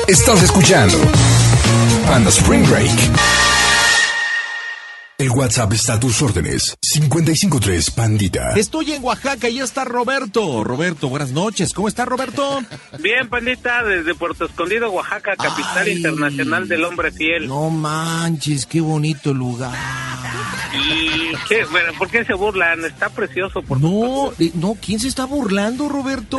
Estás escuchando Panda Spring Break. El WhatsApp está a tus órdenes. 553 Pandita. Estoy en Oaxaca y ya está Roberto. Roberto, buenas noches. ¿Cómo está, Roberto? Bien, Pandita, desde Puerto Escondido, Oaxaca, capital internacional del hombre fiel. No manches, qué bonito lugar. ¿Y qué? Bueno, ¿por qué se burlan? Está precioso. No, ¿quién se está burlando, Roberto?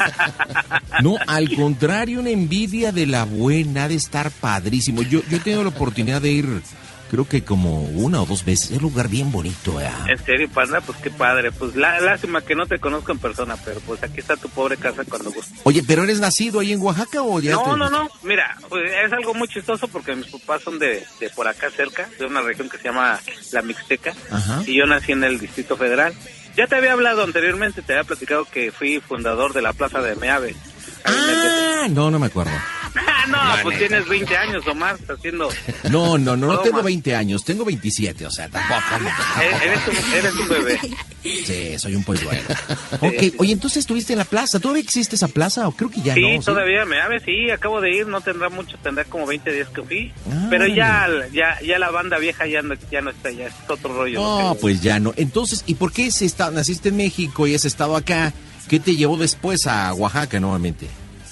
No, al contrario, una envidia de la buena, ha de estar padrísimo. Yo he tenido la oportunidad de ir, creo que como 1 o 2 veces. Es un lugar bien bonito, ¿eh? En serio, Panda, pues qué padre. Pues lástima que no te conozco en persona, pero pues aquí está tu pobre casa cuando guste. Oye, ¿pero eres nacido ahí en Oaxaca o ya? No. Mira, pues es algo muy chistoso porque mis papás son de por acá cerca, de una región que se llama La Mixteca. Ajá. Y yo nací en el Distrito Federal. Ya te había hablado anteriormente, te había platicado que fui fundador de la Plaza de Meave. No me acuerdo. No, pues tienes 20 años o más haciendo... No tengo 20 años, tengo 27, o sea, tampoco. Eres un bebé. Sí, soy un polluelo. Ok, oye, entonces estuviste en la plaza, ¿todavía existe esa plaza? O creo que ya sí, no. Sí, todavía Meave, sí, acabo de ir, no tendrá mucho, tendrá como 20 días que fui. Pero ya la banda vieja ya no está, ya es otro rollo. No, pues ya no. Entonces, ¿y por qué naciste en México y has estado acá? ¿Qué te llevó después a Oaxaca nuevamente?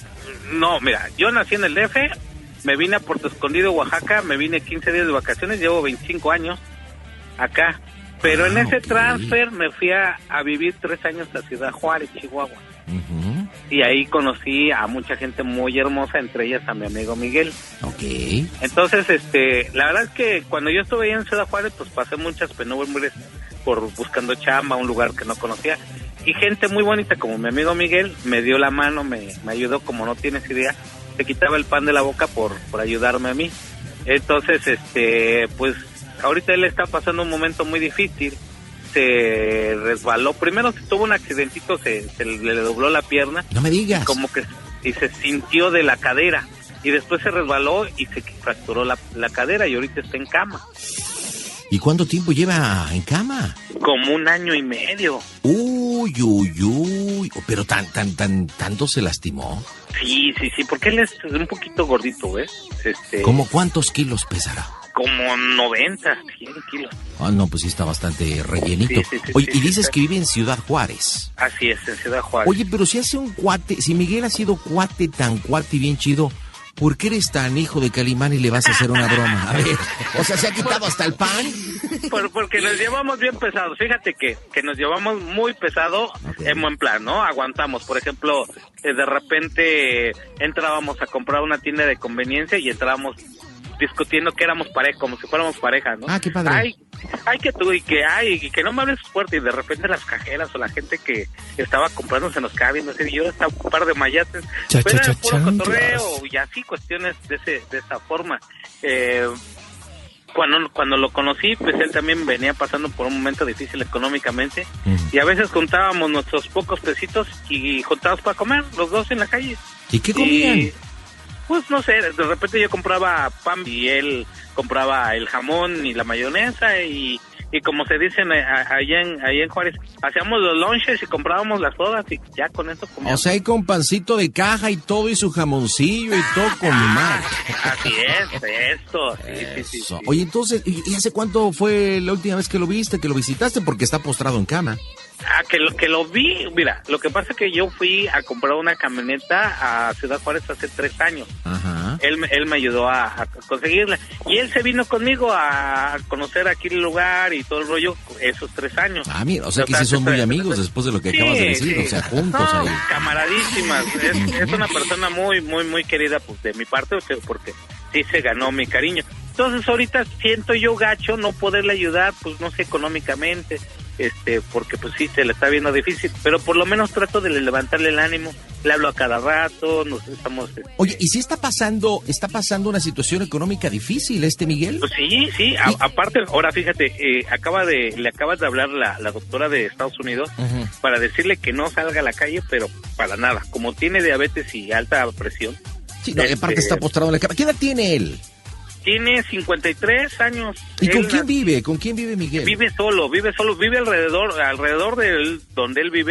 No, mira, yo nací en el DF, me vine a Puerto Escondido, Oaxaca, me vine 15 días de vacaciones, llevo 25 años acá. Pero en ese transfer me fui a vivir 3 años a Ciudad Juárez, Chihuahua. Uh-huh. Y ahí conocí a mucha gente muy hermosa, entre ellas a mi amigo Miguel. Ok. Entonces, la verdad es que cuando yo estuve ahí en Ciudad Juárez, pues pasé muchas penurias por buscando chamba, un lugar que no conocía. Y gente muy bonita como mi amigo Miguel me dio la mano, me ayudó como no tienes idea, se quitaba el pan de la boca por ayudarme a mí. Entonces, pues ahorita él está pasando un momento muy difícil, se resbaló, primero se tuvo un accidentito, se le dobló la pierna. No me digas. Y se sintió de la cadera, y después se resbaló y se fracturó la cadera y ahorita está en cama. ¿Y cuánto tiempo lleva en cama? Como 1 año y medio. Uy. Pero tanto se lastimó. Sí, porque él es un poquito gordito, ¿ves? ¿Cómo cuántos kilos pesará? Como 90, 100 kilos. No, pues sí está bastante rellenito. Sí, oye, y dices que vive en Ciudad Juárez. Así es, en Ciudad Juárez. Oye, pero si hace un cuate, si Miguel ha sido tan cuate y bien chido, ¿por qué eres tan hijo de Calimán y le vas a hacer una broma? A ver, o sea, ¿se ha quitado hasta el pan? Porque nos llevamos bien pesados. Fíjate que nos llevamos muy pesado, okay. En buen plan, ¿no? Aguantamos. Por ejemplo, de repente entrábamos a comprar una tienda de conveniencia y entrábamos discutiendo que éramos pareja, como si fuéramos pareja, ¿no? Ah, qué padre. Ay, que tú y que no me hables fuerte, y de repente las cajeras o la gente que estaba comprando se nos quedaba viendo así, y yo estaba un par de mayates, pero era puro cotorreo y así cuestiones de esa forma. Cuando lo conocí, pues él también venía pasando por un momento difícil económicamente, y a veces juntábamos nuestros pocos pesitos y juntábamos para comer, los dos en la calle. ¿Y qué comían? Pues no sé, de repente yo compraba pan y él compraba el jamón y la mayonesa y como se dicen allá en Juárez, hacíamos los lunches y comprábamos las sodas y ya con eso comíamos. O sea, y con pancito de caja y todo y su jamoncillo y todo con mi madre. Así es, esto. Sí. Oye, entonces, ¿y hace cuánto fue la última vez que lo viste, que lo visitaste? Porque está postrado en cama. Que lo vi, mira, lo que pasa es que yo fui a comprar una camioneta a Ciudad Juárez hace 3 años. Ajá. Él me ayudó a conseguirla. Y él se vino conmigo a conocer aquí el lugar y todo el rollo esos 3 años. Ah, mira, o sea que sí son muy amigos después de lo que acabas de decir, sí. O sea, juntos ahí. Camaradísimas. Es una persona muy, muy, muy querida, pues, de mi parte, porque sí se ganó mi cariño. Entonces ahorita siento yo gacho no poderle ayudar, pues no sé, económicamente, porque pues sí se le está viendo difícil, pero por lo menos trato de levantarle el ánimo, le hablo a cada rato, nos estamos... Oye, ¿y si está pasando una situación económica difícil Miguel? Pues sí, aparte, ahora fíjate, le acabas de hablar la doctora de Estados Unidos, uh-huh, para decirle que no salga a la calle, pero para nada, como tiene diabetes y alta presión. Sí, no, aparte está postrado en la cama. ¿Qué edad tiene él? Tiene 53 años. ¿Y con quién vive? ¿Con quién vive Miguel? Vive solo, vive alrededor de él, donde él vive,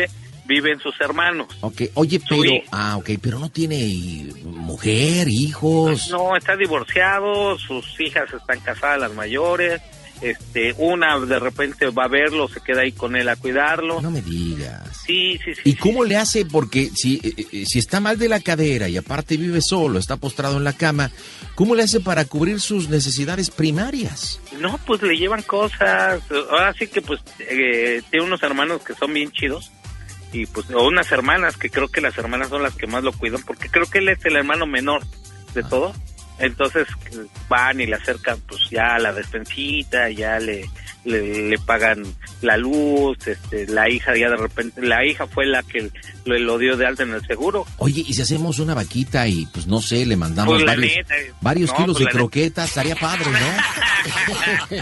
viven sus hermanos. Ok, oye, pero no tiene mujer, hijos. No, está divorciado, sus hijas están casadas, las mayores. Una de repente va a verlo, se queda ahí con él a cuidarlo. No me digas. Sí. ¿Y cómo le hace? Porque si está mal de la cadera y aparte vive solo, está postrado en la cama, ¿cómo le hace para cubrir sus necesidades primarias? No, pues le llevan cosas. Ahora sí que pues tiene unos hermanos que son bien chidos. Y pues, o unas hermanas, que creo que las hermanas son las que más lo cuidan, porque creo que él es el hermano menor de todo. Entonces van y le acercan pues ya la despensita, ya le pagan la luz, la hija ya de repente, la hija fue la que lo dio de alta en el seguro. Oye, ¿y si hacemos una vaquita y pues no sé, le mandamos pues varios kilos de croquetas? Estaría padre, ¿no?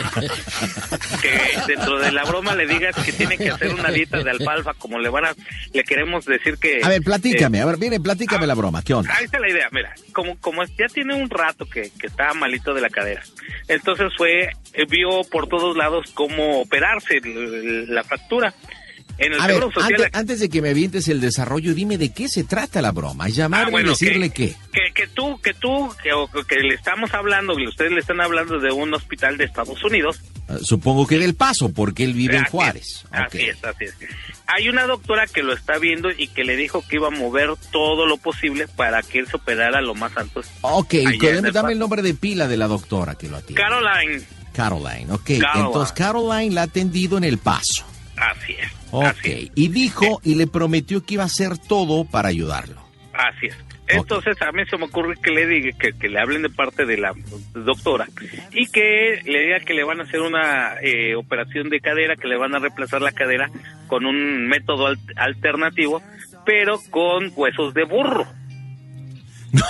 Que dentro de la broma le digas que tiene que hacer una dieta de alfalfa, como le queremos decir que... A ver, platícame, platícame la broma, ¿qué onda? Ahí está la idea, mira, como ya tiene un rato que estaba malito de la cadera, entonces vio por todos lados cómo operarse la fractura. En el Seguro Social... antes de que me avientes el desarrollo, dime de qué se trata la broma. Llamarle y decirle qué. Que le estamos hablando, que ustedes le están hablando de un hospital de Estados Unidos. Supongo que del Paso, porque él vive en Juárez. Así es. Hay una doctora que lo está viendo y que le dijo que iba a mover todo lo posible para que él se operara lo más alto. Ok, dame el nombre de pila de la doctora que lo atiende. Caroline, ok. Entonces Caroline la ha atendido en El Paso. Así es. Ok, y dijo y le prometió que iba a hacer todo para ayudarlo. Así es. Entonces a mí se me ocurre que le diga, que le hablen de parte de la doctora y que le diga que le van a hacer una operación de cadera, que le van a reemplazar la cadera con un método alternativo, pero con huesos de burro. No,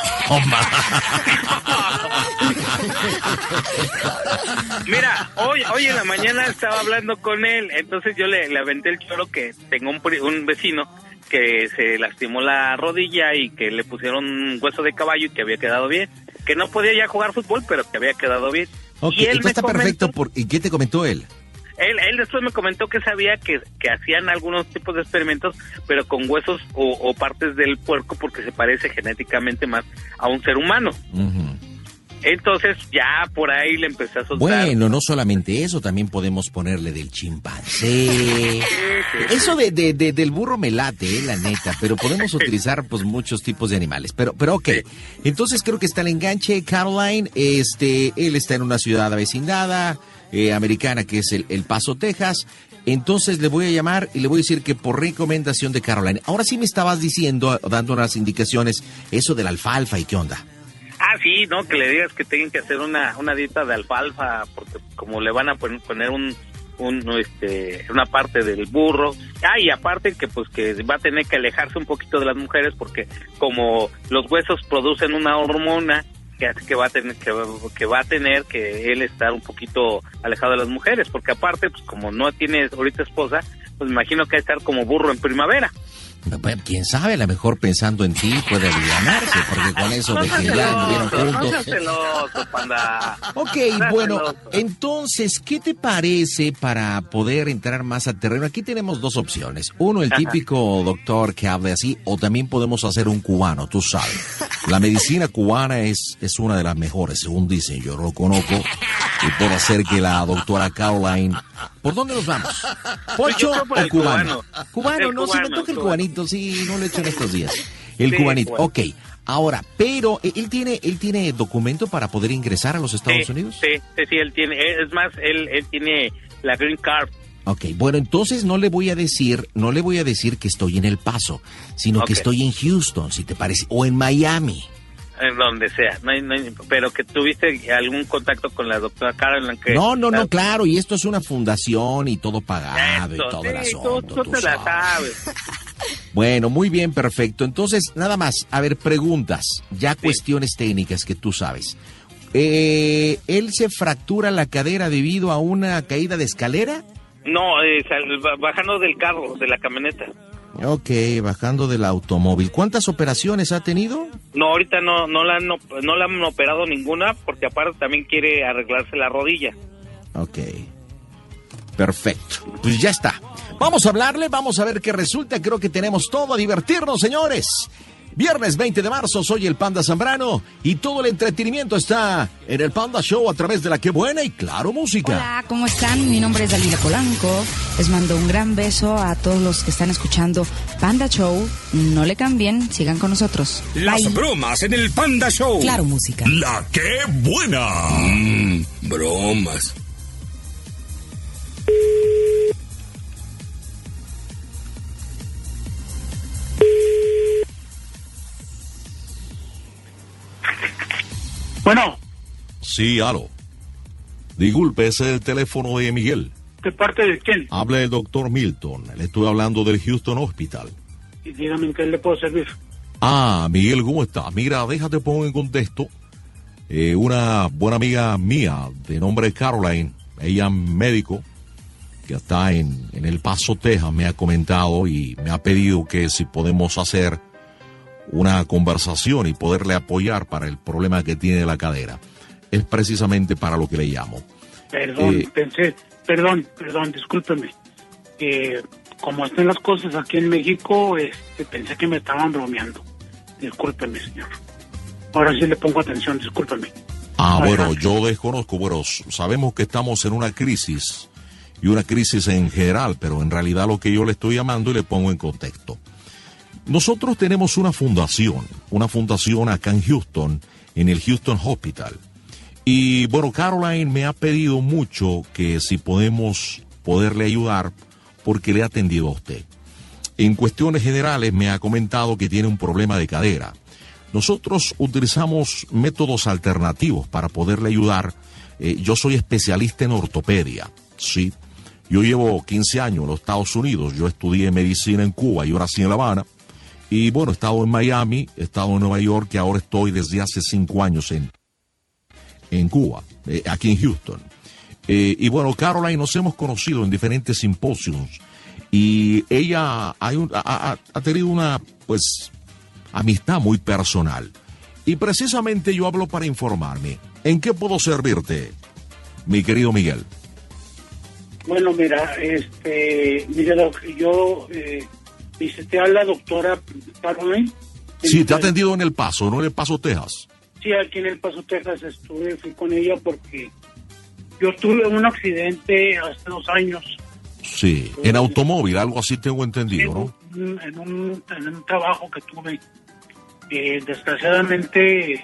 Mira, hoy en la mañana estaba hablando con él, entonces yo le aventé el choro que tengo un vecino que se lastimó la rodilla y que le pusieron un hueso de caballo y que había quedado bien, que no podía ya jugar fútbol, pero que había quedado bien. Ok, y él está perfecto. ¿Y qué te comentó él? Él después me comentó que sabía que hacían algunos tipos de experimentos, pero con huesos o partes del puerco, porque se parece genéticamente más a un ser humano. Uh-huh. Entonces ya por ahí le empecé a soltar. Bueno, no solamente eso, también podemos ponerle del chimpancé. Eso del burro me late, la neta, pero podemos utilizar pues muchos tipos de animales. Pero ok, entonces creo que está el enganche, Caroline. Él está en una ciudad avecindada, americana, que es el Paso, Texas. Entonces le voy a llamar y le voy a decir que por recomendación de Caroline. Ahora sí me estabas diciendo, dando unas indicaciones, eso de la alfalfa y qué onda. Sí, ¿no? Que le digas que tienen que hacer una dieta de alfalfa, porque como le van a poner una parte del burro. Y aparte que pues que va a tener que alejarse un poquito de las mujeres, porque como los huesos producen una hormona que hace que va a tener que él estar un poquito alejado de las mujeres, porque aparte pues como no tiene ahorita esposa, pues me imagino que va a estar como burro en primavera. Quién sabe, a lo mejor pensando en ti puede alivianarse, porque con eso de que ya anduvieron juntos. No celoso, panda. Ok, bueno, entonces, ¿qué te parece para poder entrar más a terreno? Aquí tenemos dos opciones. Uno, el típico doctor que hable así, o también podemos hacer un cubano, tú sabes. La medicina cubana es una de las mejores, según dicen, yo lo conozco, y puedo hacer que la doctora Caroline... ¿Por dónde nos vamos? ¿Poncho o cubano? Cubano, no, si me toca el cubanito, sí, no lo he hecho en estos días. El cubanito, ok. Ahora, pero, ¿él tiene documento para poder ingresar a los Estados Unidos? Sí, él tiene, es más, él tiene la Green Card. Ok, bueno, entonces no le voy a decir que estoy en El Paso, sino que estoy en Houston, si te parece, o en Miami. En donde sea, pero que tuviste algún contacto con la doctora Caroline. No, claro, y esto es una fundación y todo pagado y todo el asunto. Tú te la sabes. Bueno, muy bien, perfecto. Entonces, nada más, a ver, preguntas, ya cuestiones técnicas que tú sabes. ¿Él se fractura la cadera debido a una caída de escalera? No, bajando del carro, de la camioneta. Ok, bajando del automóvil. ¿Cuántas operaciones ha tenido? No, ahorita no la han operado ninguna, porque aparte también quiere arreglarse la rodilla. Ok, perfecto. Pues ya está. Vamos a hablarle, vamos a ver qué resulta. Creo que tenemos todo a divertirnos, señores. Viernes 20 de marzo, soy el Panda Zambrano y todo el entretenimiento está en el Panda Show a través de la Qué Buena y Claro Música. Hola, ¿cómo están? Mi nombre es Dalila Polanco. Les mando un gran beso a todos los que están escuchando Panda Show. No le cambien, sigan con nosotros. Las Bye. bromas en el Panda Show. Claro Música. La Qué Buena. Bromas. Bueno, Sí, aló. Disculpe, ese es el teléfono de Miguel. ¿de parte de quién? Habla el doctor Milton. Le estoy hablando del Houston Hospital. Y dígame en qué le puedo servir. Ah, Miguel, ¿cómo estás? Mira, déjate pongo en contexto. Una buena amiga mía de nombre Caroline, ella médico, que está en El Paso, Texas, me ha comentado y me ha pedido que si podemos hacer una conversación y poderle apoyar para el problema que tiene de la cadera. Es precisamente para lo que le llamo. Perdón, discúlpeme. Como están las cosas aquí en México, pensé que me estaban bromeando. Discúlpeme, señor. Ahora sí le pongo atención, discúlpeme. Ah, bueno, yo desconozco, bueno, sabemos que estamos en una crisis y una crisis en general, pero en realidad lo que yo le estoy llamando y le pongo en contexto. Nosotros tenemos una fundación acá en Houston, en el Houston Hospital. Y bueno, Caroline me ha pedido mucho que si podemos poderle ayudar porque le he atendido a usted. En cuestiones generales me ha comentado que tiene un problema de cadera. Nosotros utilizamos métodos alternativos para poderle ayudar. Yo soy especialista en ortopedia, ¿sí? Yo llevo 15 años en los Estados Unidos. Yo estudié medicina en Cuba y ahora sí en La Habana. Y bueno, he estado en Miami, he estado en Nueva York y ahora estoy desde hace 5 años en Cuba, aquí en Houston. Y bueno, Caroline, nos hemos conocido en diferentes simposios y ella ha tenido una, pues, amistad muy personal. Y precisamente yo hablo para informarme. ¿En qué puedo servirte, mi querido Miguel? Bueno, mira, yo visité a la doctora Caroline. Sí, te ha atendido en El Paso, ¿no? En El Paso, Texas. Sí, aquí en El Paso, Texas fui con ella porque yo tuve un accidente hace 2 años. Sí, en automóvil, algo así tengo entendido, ¿no? En un trabajo que tuve, desgraciadamente,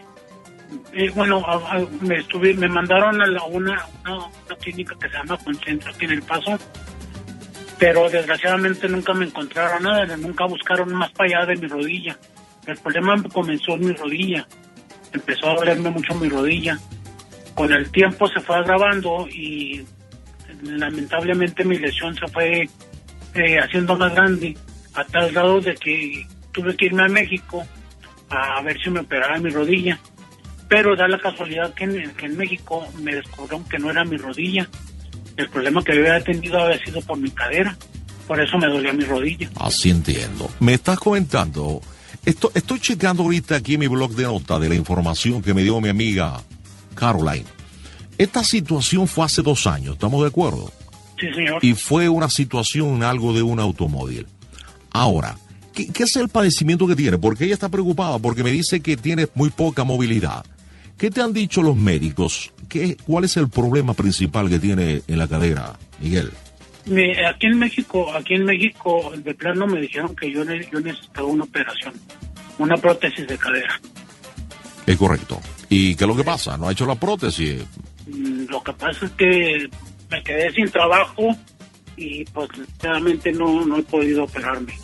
me mandaron a una clínica que se llama Concentra aquí en El Paso, pero desgraciadamente nunca me encontraron nada, nunca buscaron más para allá de mi rodilla. El problema comenzó en mi rodilla, empezó a dolerme mucho mi rodilla. Con el tiempo se fue agravando y lamentablemente mi lesión se fue haciendo más grande, a tal grado de que tuve que irme a México a ver si me operaba mi rodilla. Pero da la casualidad que en México me descubrieron que no era mi rodilla. El problema que había tenido había sido por mi cadera. Por eso me dolía mi rodilla. Así entiendo. Me estás comentando. Estoy checando ahorita aquí en mi blog de notas de la información que me dio mi amiga Caroline. Esta situación fue hace 2 años, ¿estamos de acuerdo? Sí, señor. Y fue una situación, algo de un automóvil. Ahora, ¿qué es el padecimiento que tiene? Porque ella está preocupada porque me dice que tiene muy poca movilidad. ¿Qué te han dicho los médicos? ¿Cuál es el problema principal que tiene en la cadera, Miguel? Aquí en México, de plano me dijeron que yo necesitaba una operación, una prótesis de cadera. Es correcto. ¿Y qué es lo que pasa? ¿No ha hecho la prótesis? Lo que pasa es que me quedé sin trabajo y pues realmente no he podido operarme.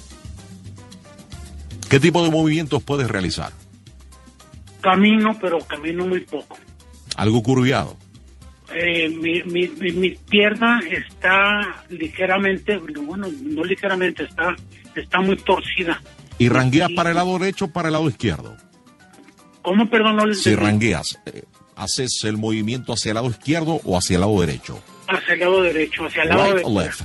¿Qué tipo de movimientos puedes realizar? Camino, pero camino muy poco. ¿Algo curviado? Mi pierna está ligeramente, bueno, no ligeramente, está muy torcida. ¿Y rangueas para el lado derecho o para el lado izquierdo? ¿Cómo, perdón? No le Si entendí. rangueas, ¿haces el movimiento hacia el lado izquierdo o hacia el lado derecho? Hacia el lado derecho, hacia el lado Right de- or left?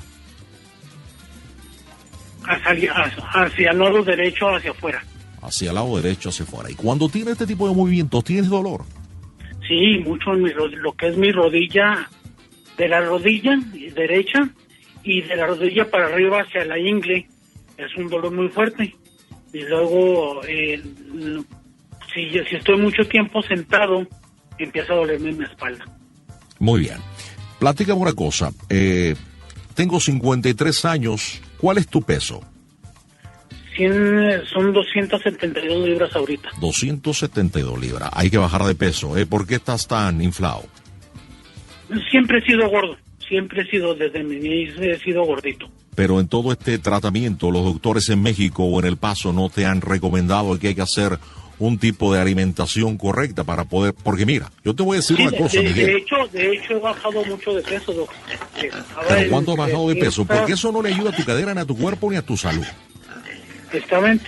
hacia el lado derecho, hacia afuera. Hacia el lado derecho, hacia afuera. Y cuando tienes este tipo de movimientos, ¿tienes dolor? Sí, mucho en lo que es mi rodilla, de la rodilla derecha y de la rodilla para arriba hacia la ingle es un dolor muy fuerte. Y luego, si estoy mucho tiempo sentado, empieza a dolerme mi espalda. Muy bien. Platícame una cosa. Tengo 53 años. ¿Cuál es tu peso? Son 272 libras ahorita. 272 libras. Hay que bajar de peso. ¿Por qué estás tan inflado? Siempre he sido gordo. Siempre he sido, desde mi niñez he sido gordito. Pero en todo este tratamiento, los doctores en México o en El Paso no te han recomendado que hay que hacer un tipo de alimentación correcta para poder... Porque mira, yo te voy a decir una cosa, Miguel. De hecho, he bajado mucho de peso, doctor. ¿Pero cuánto has bajado de peso? Porque eso no le ayuda a tu cadera, ni a tu cuerpo, ni a tu salud. Estaba en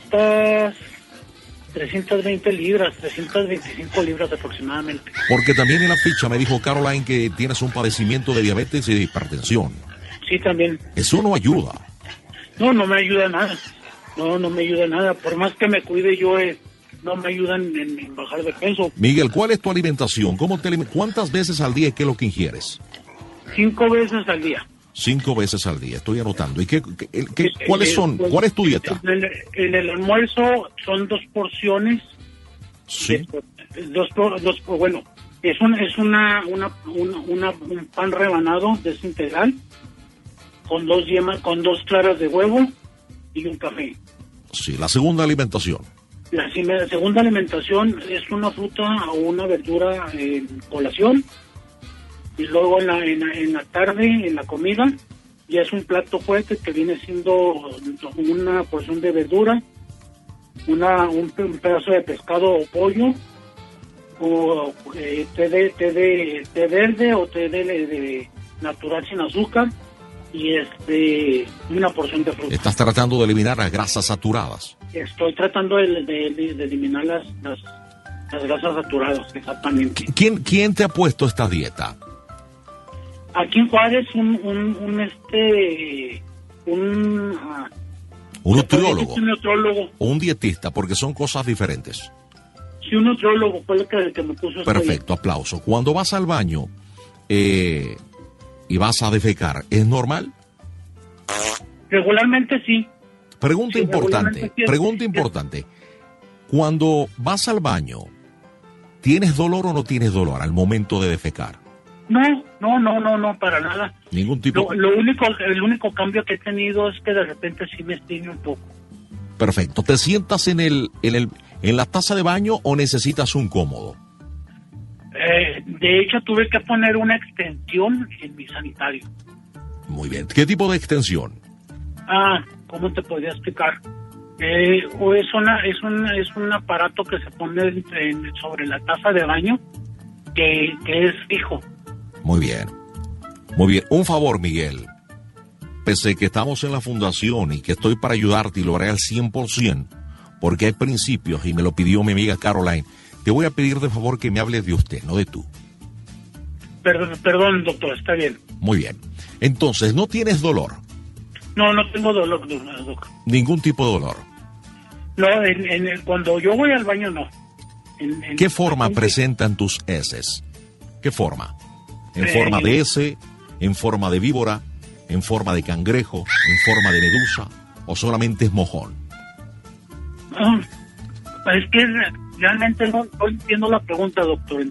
320 libras, 325 libras aproximadamente. Porque también en la ficha me dijo Caroline que tienes un padecimiento de diabetes y de hipertensión. Sí, también. Eso no ayuda. No me ayuda nada. No me ayuda nada. Por más que me cuide yo, no me ayudan en bajar de peso. Miguel, ¿cuál es tu alimentación? ¿Cuántas veces al día qué es lo que ingieres? 5 veces al día. 5 veces al día, estoy anotando. ¿Y cuáles son? ¿Cuál es tu dieta? En el almuerzo son 2 porciones. Sí. Bueno, es un pan rebanado desintegral con 2 yemas, con 2 claras de huevo y un café. Sí, la segunda alimentación. La segunda alimentación es una fruta o una verdura en colación. Y luego en la tarde, en la comida, ya es un plato fuerte que viene siendo una porción de verdura, un pedazo de pescado o pollo, o té verde o té de natural sin azúcar, y una porción de fruta. Estás tratando de eliminar las grasas saturadas. Estoy tratando de eliminar las grasas saturadas, exactamente. ¿Quién te ha puesto esta dieta? Aquí en Juárez, un nutriólogo. Un nutriólogo. O un dietista, porque son cosas diferentes. Sí, un nutriólogo fue el que me puso. Perfecto, aplauso. Cuando vas al baño y vas a defecar, ¿es normal? Regularmente sí. Pregunta importante. Cuando vas al baño, ¿tienes dolor o no tienes dolor al momento de defecar? No, para nada. Ningún tipo. El único cambio que he tenido es que de repente sí me estime un poco. Perfecto. ¿Te sientas en la taza de baño o necesitas un cómodo? De hecho, tuve que poner una extensión en mi sanitario. Muy bien. ¿Qué tipo de extensión? ¿Cómo te podría explicar? Es un aparato que se pone sobre la taza de baño que es fijo. Muy bien. Muy bien. Un favor, Miguel. Pese que estamos en la fundación y que estoy para ayudarte y lo haré al 100%, porque hay principios y me lo pidió mi amiga Caroline, te voy a pedir de favor que me hables de usted, no de tú. Perdón, doctor, está bien. Muy bien. Entonces, ¿no tienes dolor? No tengo dolor, doctor. ¿Ningún tipo de dolor? No, cuando yo voy al baño, no. ¿Qué forma presentan tus heces? ¿Qué forma? ¿En forma de S, en forma de víbora, en forma de cangrejo, en forma de medusa o solamente es mojón? Es que realmente no entiendo la pregunta, doctor.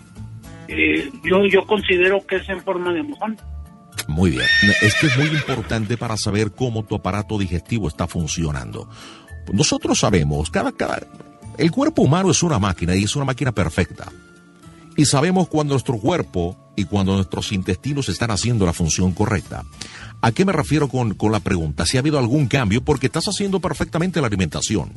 Yo considero que es en forma de mojón. Muy bien. Es que es muy importante para saber cómo tu aparato digestivo está funcionando. Nosotros sabemos, el cuerpo humano es una máquina y es una máquina perfecta. Y sabemos cuando nuestro cuerpo y cuando nuestros intestinos están haciendo la función correcta. ¿A qué me refiero con la pregunta? Si ha habido algún cambio, porque estás haciendo perfectamente la alimentación.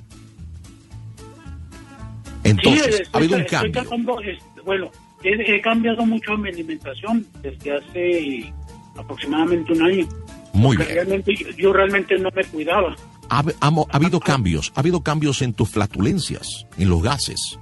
Entonces, sí, ha habido un cambio. He cambiado mucho mi alimentación desde hace aproximadamente un año. Muy bien. Yo realmente no me cuidaba. Ha habido cambios en tus flatulencias, en los gases.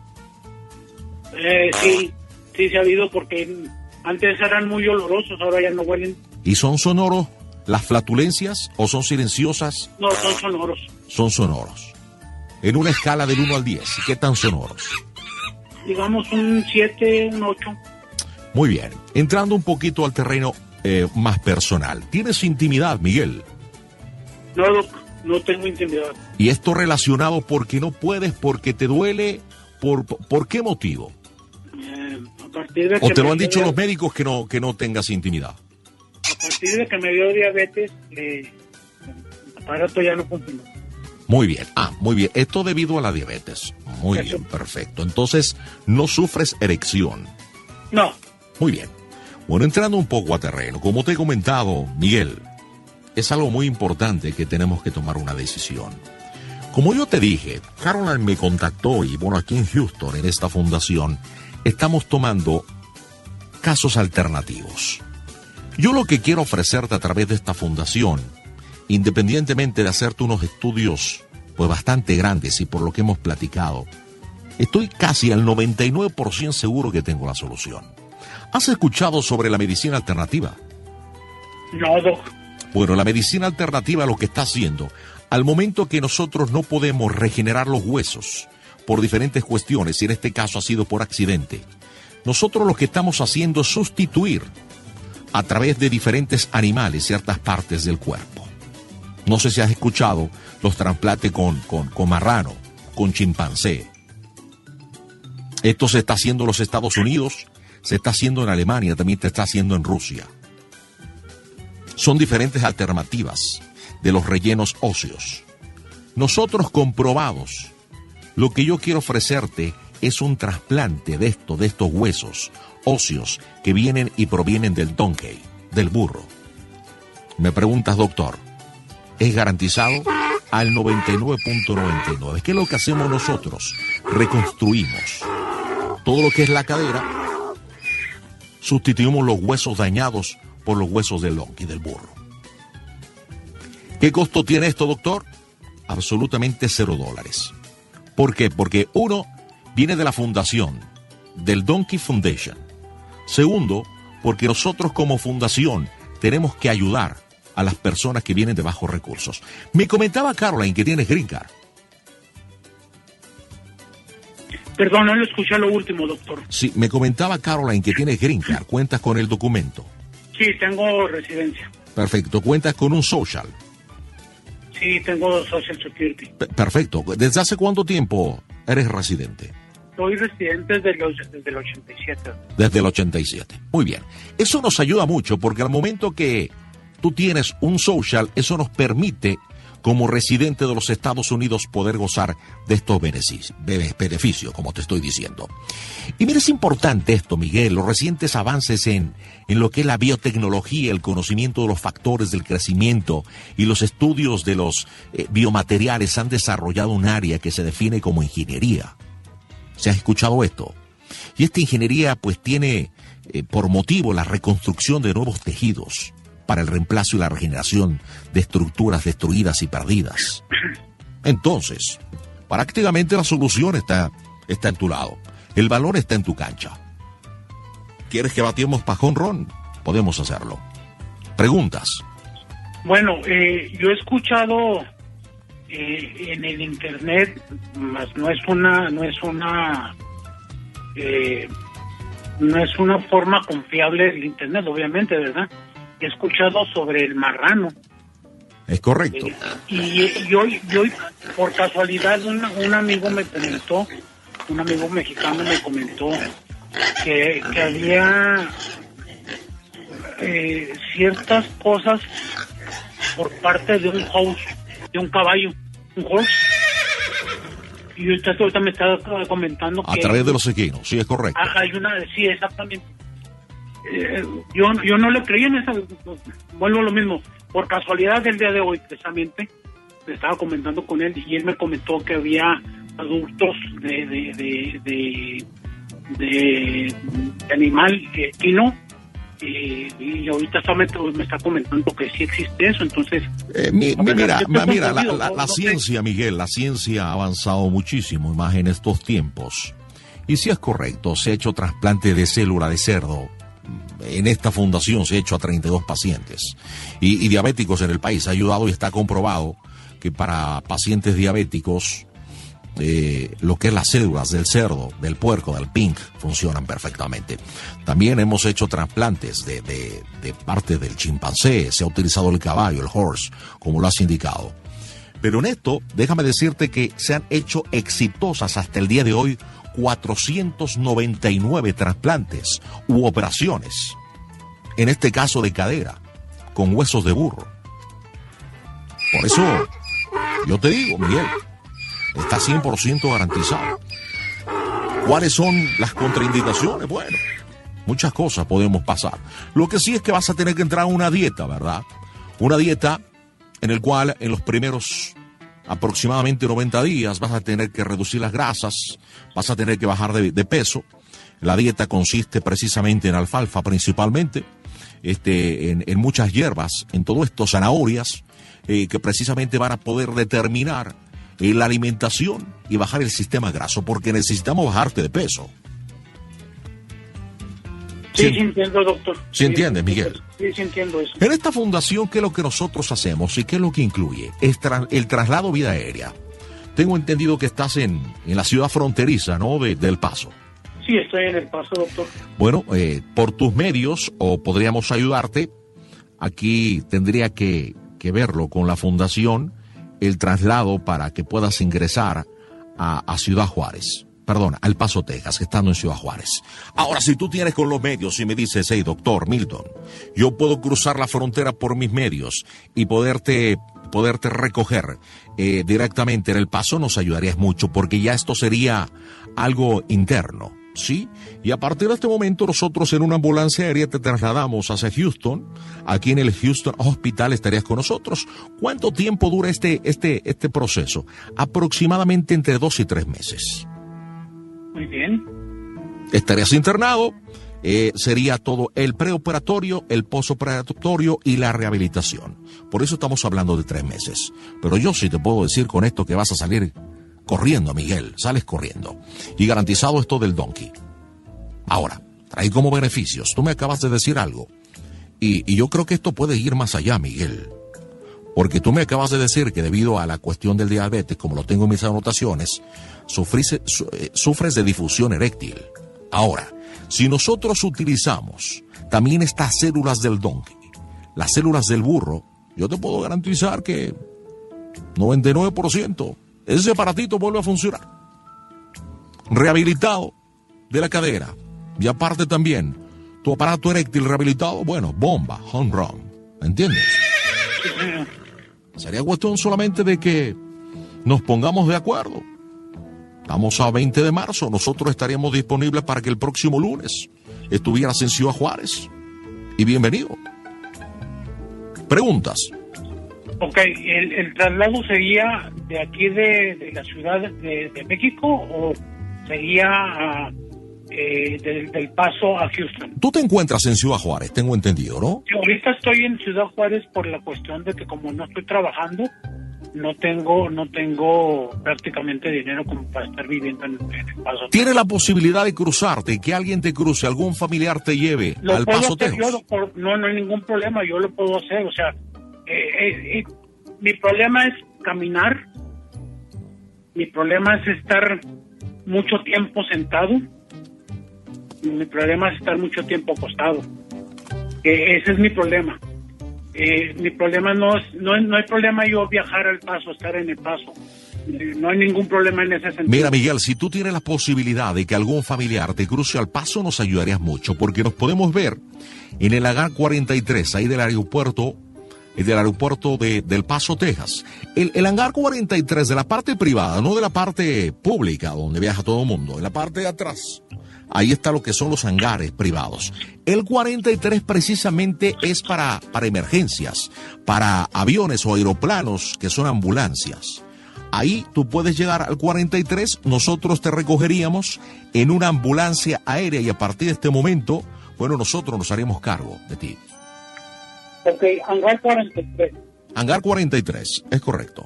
Sí, ha habido, porque antes eran muy olorosos, ahora ya no huelen. ¿Y son sonoros las flatulencias o son silenciosas? No, son sonoros. Son sonoros. En una escala del 1 al 10, ¿qué tan sonoros? Digamos un 7, un 8. Muy bien. Entrando un poquito al terreno más personal. ¿Tienes intimidad, Miguel? No, doc, no tengo intimidad. ¿Y esto relacionado porque no puedes, porque te duele? ¿Por qué motivo? A partir de ¿O que te lo me han dio dicho los médicos que no tengas intimidad? A partir de que me dio diabetes, el aparato ya no funciona. Muy bien, muy bien. Esto debido a la diabetes. Muy bien, perfecto. Entonces, ¿no sufres erección? No. Muy bien. Bueno, entrando un poco a terreno, como te he comentado, Miguel, es algo muy importante que tenemos que tomar una decisión. Como yo te dije, Caroline me contactó y bueno, aquí en Houston, en esta fundación, estamos tomando casos alternativos. Yo lo que quiero ofrecerte a través de esta fundación, independientemente de hacerte unos estudios pues bastante grandes y por lo que hemos platicado, estoy casi al 99% seguro que tengo la solución. ¿Has escuchado sobre la medicina alternativa? No, doc. Bueno, la medicina alternativa lo que está haciendo, al momento que nosotros no podemos regenerar los huesos por diferentes cuestiones, y en este caso ha sido por accidente, nosotros lo que estamos haciendo es sustituir a través de diferentes animales ciertas partes del cuerpo. No sé si has escuchado los trasplantes con marrano, con chimpancé. Esto se está haciendo en los Estados Unidos, se está haciendo en Alemania, también se está haciendo en Rusia. Son diferentes alternativas de los rellenos óseos. Nosotros comprobados, lo que yo quiero ofrecerte es un trasplante de estos huesos óseos que vienen y provienen del donkey, del burro. Me preguntas, doctor, ¿es garantizado? Al 99.99. ¿Qué es lo que hacemos nosotros? Reconstruimos todo lo que es la cadera, sustituimos los huesos dañados por los huesos del donkey, del burro. ¿Qué costo tiene esto, doctor? Absolutamente $0. ¿Por qué? Porque uno, viene de la fundación, del Donkey Foundation. Segundo, porque nosotros como fundación tenemos que ayudar a las personas que vienen de bajos recursos. Me comentaba Caroline que tienes Green Card. Perdón, no lo escuché lo último, doctor. Sí, me comentaba Caroline que tienes Green Card. ¿Cuentas con el documento? Sí, tengo residencia. Perfecto. ¿Cuentas con un social? Sí, tengo Social Security. Perfecto. ¿Desde hace cuánto tiempo eres residente? Soy residente desde el 87. Desde el 87. Muy bien. Eso nos ayuda mucho porque al momento que tú tienes un social, eso nos permite, como residente de los Estados Unidos, poder gozar de estos beneficios, como te estoy diciendo. Y mira, es importante esto, Miguel, los recientes avances en lo que es la biotecnología, el conocimiento de los factores del crecimiento y los estudios de los biomateriales han desarrollado un área que se define como ingeniería. ¿Se has escuchado esto? Y esta ingeniería pues tiene por motivo la reconstrucción de nuevos tejidos para el reemplazo y la regeneración de estructuras destruidas y perdidas. Entonces, prácticamente la solución está en tu lado. El valor está en tu cancha. ¿Quieres que batiemos pa' jonrón? Podemos hacerlo. Preguntas. Bueno, yo he escuchado en el internet, más no es una forma confiable del internet, obviamente, ¿verdad? He escuchado sobre el marrano. Es correcto. Y hoy, por casualidad, un amigo me comentó, un amigo mexicano me comentó que había ciertas cosas por parte de un horse, de un caballo, un horse. Y usted ahorita me está comentando que... A través de los equinos, sí, es correcto. Hay una... Sí, exactamente. Yo no le creí en esa, vuelvo a lo mismo. Por casualidad del día de hoy, precisamente, me estaba comentando con él y él me comentó que había adultos de animal equino y ahorita me está comentando que sí existe eso. Entonces mira, la ciencia, Miguel, la ciencia ha avanzado muchísimo, más en estos tiempos, y sí es correcto, se ha hecho trasplante de célula de cerdo. En esta fundación se ha hecho a 32 pacientes y diabéticos en el país. Ha ayudado y está comprobado que para pacientes diabéticos lo que es las células del cerdo, del puerco, del pink, funcionan perfectamente. También hemos hecho trasplantes de parte del chimpancé, se ha utilizado el caballo, el horse, como lo has indicado. Pero en esto, déjame decirte que se han hecho exitosas hasta el día de hoy 499 trasplantes u operaciones, en este caso de cadera, con huesos de burro. Por eso, yo te digo, Miguel, está 100% garantizado. ¿Cuáles son las contraindicaciones? Bueno, muchas cosas podemos pasar. Lo que sí es que vas a tener que entrar a una dieta, ¿verdad? Una dieta en el cual en los primeros aproximadamente 90 días vas a tener que reducir las grasas, vas a tener que bajar de peso. La dieta consiste precisamente en alfalfa principalmente, en muchas hierbas, en todo esto, zanahorias, que precisamente van a poder determinar la alimentación y bajar el sistema graso, porque necesitamos bajarte de peso. Sí, entiendo, doctor. ¿Sí entiendes, Miguel? Sí, entiendo eso. En esta fundación, ¿qué es lo que nosotros hacemos y qué es lo que incluye? Es el traslado vida aérea. Tengo entendido que estás en la ciudad fronteriza, ¿no?, del Paso. Sí, estoy en El Paso, doctor. Bueno, por tus medios, o podríamos ayudarte, aquí tendría que verlo con la fundación, el traslado para que puedas ingresar a Ciudad Juárez. Perdón, al Paso, Texas, estando en Ciudad Juárez. Ahora, si tú tienes con los medios y me dices, hey, doctor Milton, yo puedo cruzar la frontera por mis medios y poderte recoger directamente en El Paso, nos ayudarías mucho, porque ya esto sería algo interno, ¿sí? Y a partir de este momento, nosotros en una ambulancia aérea te trasladamos hacia Houston. Aquí en el Houston Hospital estarías con nosotros. ¿Cuánto tiempo dura este proceso? Aproximadamente entre 2 y 3 meses. Muy bien. Estarías internado, sería todo el preoperatorio, el posoperatorio y la rehabilitación. Por eso estamos hablando de 3 meses. Pero yo sí te puedo decir con esto que vas a salir corriendo, Miguel, sales corriendo. Y garantizado esto del Donkey. Ahora, trae como beneficios. Tú me acabas de decir algo. Y yo creo que esto puede ir más allá, Miguel. Porque tú me acabas de decir que debido a la cuestión del diabetes, como lo tengo en mis anotaciones, sufres de difusión eréctil. Ahora, si nosotros utilizamos también estas células del donkey, las células del burro, yo te puedo garantizar que 99% ese aparatito vuelve a funcionar. Rehabilitado de la cadera. Y aparte también, tu aparato eréctil rehabilitado, bueno, bomba, home run. ¿Entiendes? Sería cuestión solamente de que nos pongamos de acuerdo. Estamos a 20 de marzo, nosotros estaríamos disponibles para que el próximo lunes estuvieras en Ciudad Juárez. Y bienvenido. ¿Preguntas? Ok, ¿el traslado sería de aquí de la Ciudad de México o sería del Paso a Houston? Tú te encuentras en Ciudad Juárez, tengo entendido, ¿no? Sí, ahorita estoy en Ciudad Juárez por la cuestión de que como no estoy trabajando, no tengo prácticamente dinero como para estar viviendo en El Paso. ¿Tiene la posibilidad de cruzarte, que alguien te cruce, algún familiar te lleve al Paso, Texas? No hay ningún problema, yo lo puedo hacer, o sea, mi problema es caminar, mi problema es estar mucho tiempo sentado, mi problema es estar mucho tiempo acostado. Ese es mi problema. Mi problema no hay problema yo viajar al Paso, estar en El Paso. No hay ningún problema en ese sentido. Mira, Miguel, si tú tienes la posibilidad de que algún familiar te cruce al Paso, nos ayudarías mucho, porque nos podemos ver en el hangar 43, ahí del aeropuerto del Paso, Texas. El hangar 43 de la parte privada, no de la parte pública, donde viaja todo el mundo, en la parte de atrás. Ahí está lo que son los hangares privados. El 43 precisamente es para emergencias, para aviones o aeroplanos que son ambulancias. Ahí tú puedes llegar al 43, nosotros te recogeríamos en una ambulancia aérea y a partir de este momento, bueno, nosotros nos haríamos cargo de ti. Ok, hangar 43. Hangar 43, es correcto.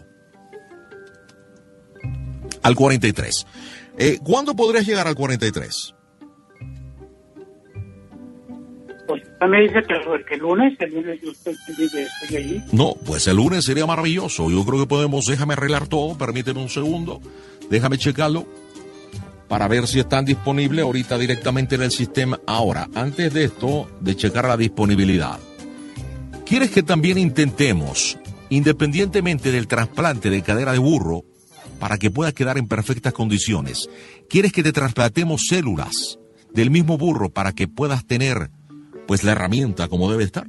Al 43. ¿Cuándo podrías llegar al 43? Pues me dice que el lunes yo estoy allí. No, pues el lunes sería maravilloso. Yo creo que podemos, déjame arreglar todo, permíteme un segundo. Déjame checarlo para ver si están disponibles ahorita directamente en el sistema. Ahora, antes de esto, de checar la disponibilidad, ¿quieres que también intentemos, independientemente del trasplante de cadera de burro, para que pueda quedar en perfectas condiciones, quieres que te trasplantemos células del mismo burro para que puedas tener, pues, la herramienta como debe estar?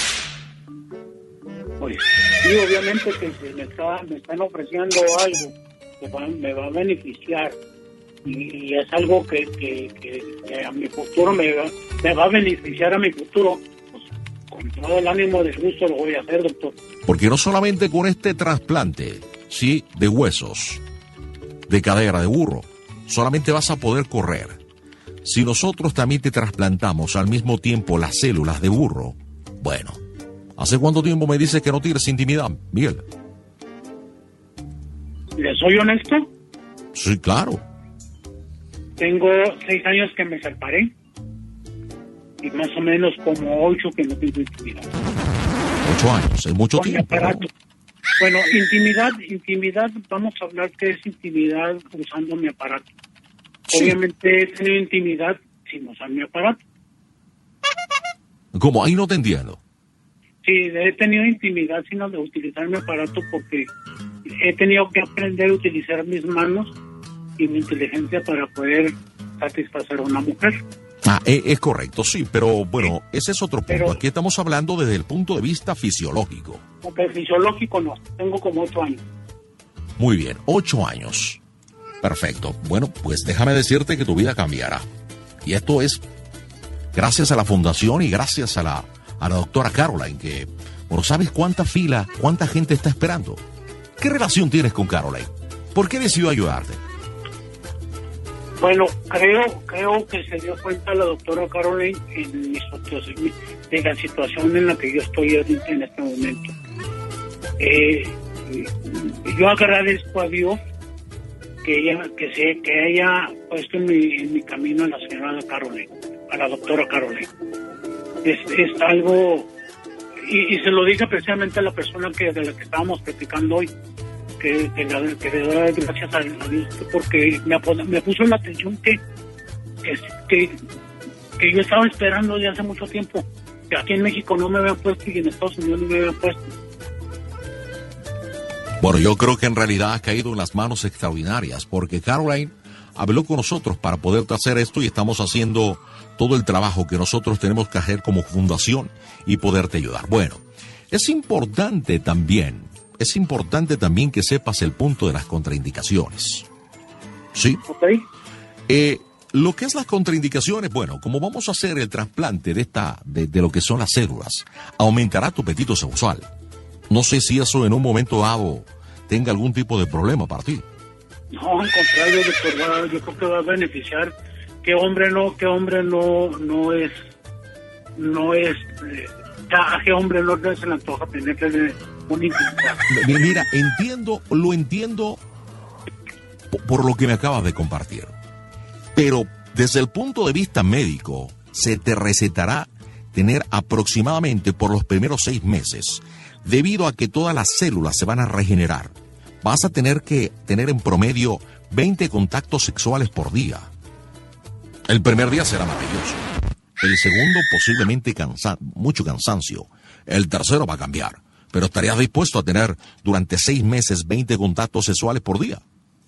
Pues sí, obviamente que si me están ofreciendo algo que me va a beneficiar y es algo que a mi futuro me va a beneficiar a mi futuro, pues con todo el ánimo del gusto lo voy a hacer, doctor. Porque no solamente con este trasplante, sí, de huesos, de cadera de burro, solamente vas a poder correr. Si nosotros también te trasplantamos al mismo tiempo las células de burro, bueno, ¿hace cuánto tiempo me dices que no tienes intimidad, Miguel? ¿Le soy honesto? Sí, claro. Tengo 6 años que me separé y más o menos como 8 que no tengo intimidad. 8 años, es mucho Con mi tiempo, ¿no? aparato. Bueno, intimidad, vamos a hablar que es intimidad usando mi aparato. Sí. Obviamente he tenido intimidad sin usar mi aparato. ¿Cómo? Ahí no te entiendo. Sí, he tenido intimidad sin utilizar mi aparato porque he tenido que aprender a utilizar mis manos y mi inteligencia para poder satisfacer a una mujer. Es correcto, sí, pero bueno, ese es otro punto. Pero- Aquí estamos hablando desde el punto de vista fisiológico. Porque fisiológico no, tengo como 8 años. Muy bien, 8 años. Perfecto. Bueno, pues déjame decirte que tu vida cambiará. Y esto es gracias a la fundación y gracias a la doctora Caroline, que, bueno, ¿sabes cuánta fila, cuánta gente está esperando? ¿Qué relación tienes con Caroline? ¿Por qué decidió ayudarte? Bueno, creo que se dio cuenta la doctora Caroline de la situación en la que yo estoy en este momento. Yo agradezco a Dios que haya puesto en mi camino a la señora Caroline, a la doctora Caroline. Es algo, y se lo dije precisamente a la persona de la que estábamos platicando hoy, que le doy gracias a Dios porque me puso la atención que yo estaba esperando de hace mucho tiempo, que aquí en México no me habían puesto y en Estados Unidos no me habían puesto. Bueno, yo creo que en realidad ha caído en las manos extraordinarias, porque Caroline habló con nosotros para poder hacer esto y estamos haciendo todo el trabajo que nosotros tenemos que hacer como fundación y poderte ayudar. Bueno, es importante también que sepas el punto de las contraindicaciones. ¿Sí? ¿Ok? Lo que es las contraindicaciones, bueno, como vamos a hacer el trasplante de lo que son las células, aumentará tu apetito sexual. No sé si eso en un momento dado tenga algún tipo de problema para ti. No, al contrario, doctor, yo creo que va a beneficiar. ¿Qué hombre no es, a qué hombre no se le antoja tener un intimidad? Mira, lo entiendo por lo que me acabas de compartir. Pero desde el punto de vista médico, se te recetará tener aproximadamente por los primeros 6 meses, debido a que todas las células se van a regenerar. Vas a tener que tener en promedio 20 contactos sexuales por día. El primer día será maravilloso. El segundo posiblemente mucho cansancio. El tercero va a cambiar. Pero estarías dispuesto a tener durante 6 meses 20 contactos sexuales por día.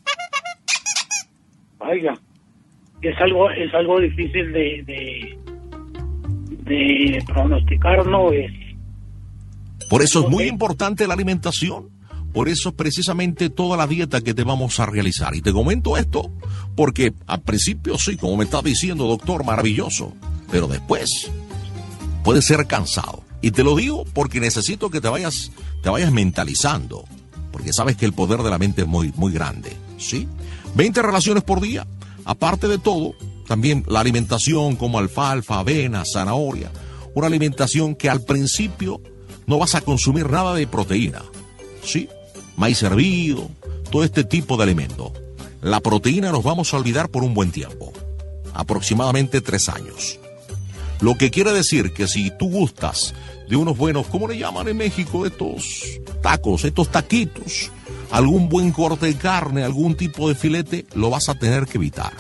Oiga, es algo difícil de pronosticar, ¿no? Por eso es muy Ok. importante la alimentación. Por eso es precisamente toda la dieta que te vamos a realizar. Y te comento esto porque al principio sí, como me está diciendo, doctor, maravilloso. Pero después puede ser cansado. Y te lo digo porque necesito que te vayas mentalizando. Porque sabes que el poder de la mente es muy, muy grande. ¿Sí? 20 relaciones por día. Aparte de todo, también la alimentación como alfalfa, avena, zanahoria. Una alimentación que al principio no vas a consumir nada de proteína. ¿Sí? Maíz hervido, todo este tipo de alimentos. La proteína nos vamos a olvidar por un buen tiempo. Aproximadamente 3 años. Lo que quiere decir que si tú gustas de unos buenos, ¿cómo le llaman en México estos tacos, estos taquitos? algún buen corte de carne, algún tipo de filete, lo vas a tener que evitar.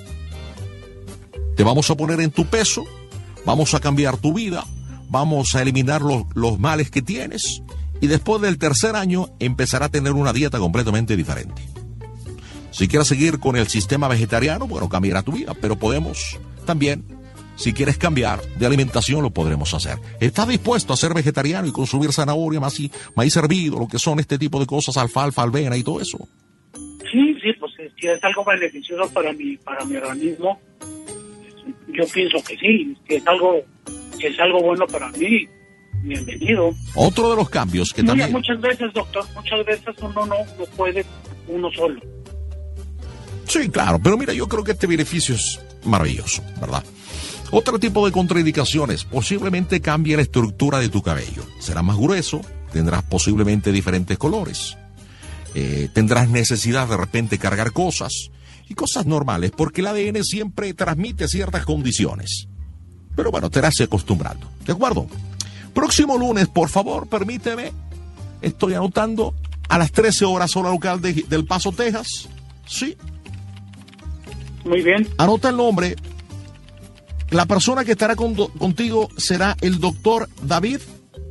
Te vamos a poner en tu peso, vamos a cambiar tu vida, vamos a eliminar los males que tienes y después del tercer año empezará a tener una dieta completamente diferente. Si quieres seguir con el sistema vegetariano, bueno, cambiará tu vida, pero podemos también, si quieres cambiar de alimentación, lo podremos hacer. ¿Estás dispuesto a ser vegetariano y consumir zanahoria, maíz hervido, lo que son este tipo de cosas, alfalfa, avena y todo eso? Sí, pues si es algo beneficioso para mi organismo, yo pienso que sí. Si es algo bueno para mí, bienvenido. Otro de los cambios que también... Muchas veces, doctor, uno no puede uno solo. Sí, claro, pero mira, yo creo que este beneficio es maravilloso, ¿verdad? Otro tipo de contraindicaciones, posiblemente cambie la estructura de tu cabello. Será más grueso, tendrás posiblemente diferentes colores. Tendrás necesidad de repente cargar cosas y cosas normales, porque el ADN siempre transmite ciertas condiciones. Pero bueno, te irás acostumbrando, ¿de acuerdo? Próximo lunes, por favor, permíteme, estoy anotando, a las 13 horas hora local del Paso, Texas. Sí. Muy bien. Anota el nombre. La persona que estará contigo será el doctor David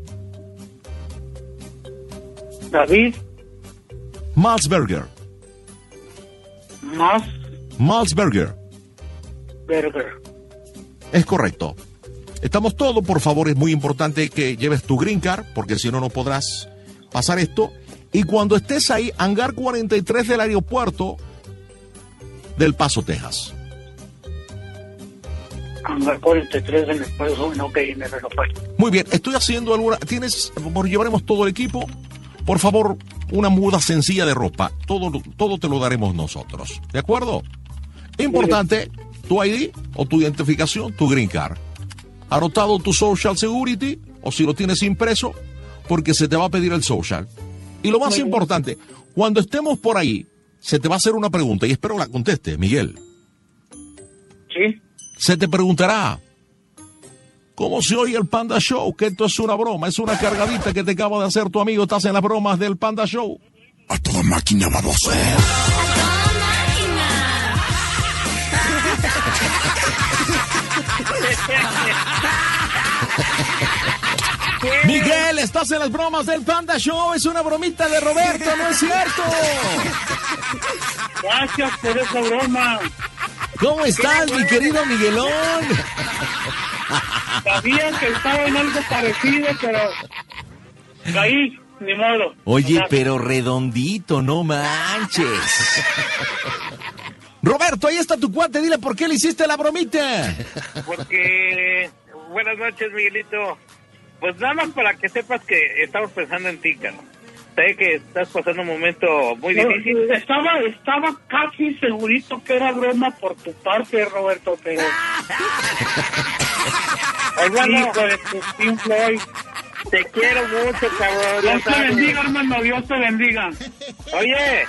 Malzberger. Malzberger. Es correcto. Estamos todos, por favor, es muy importante que lleves tu green card, porque si no, no podrás pasar esto. Y cuando estés ahí, hangar 43 del aeropuerto del Paso, Texas. Hangar 43 en el Paso, ok, en el aeropuerto. Muy bien, estoy haciendo llevaremos todo el equipo. Por favor, una muda sencilla de ropa. Todo te lo daremos nosotros. ¿De acuerdo? Importante, tu ID o tu identificación, tu green card. Anotado tu Social Security, o si lo tienes impreso, porque se te va a pedir el Social. Y lo más importante, cuando estemos por ahí, se te va a hacer una pregunta, y espero la conteste, Miguel. Sí. Se te preguntará, ¿cómo se oye el Panda Show? Que esto es una broma, es una cargadita que te acaba de hacer tu amigo. Estás en las bromas del Panda Show. A toda máquina, baboso. Miguel, estás en las bromas del Panda Show. Es una bromita de Roberto, ¿no es cierto? Gracias por esa broma. ¿Cómo estás, mi querido Miguelón? Sabía que estaba en algo parecido, pero caí, ni modo. Oye, pero redondito, no manches. Roberto, ahí está tu cuate, dile por qué le hiciste la bromita. Porque, buenas noches, Miguelito. Pues nada más para que sepas que estamos pensando en ti, cara. Sé que estás pasando un momento muy difícil. Estaba casi segurito que era broma por tu parte, Roberto, pero... Hijo de tu Pink Floyd. Te quiero mucho, cabrón. Dios te bendiga, hermano, Dios te bendiga. Oye,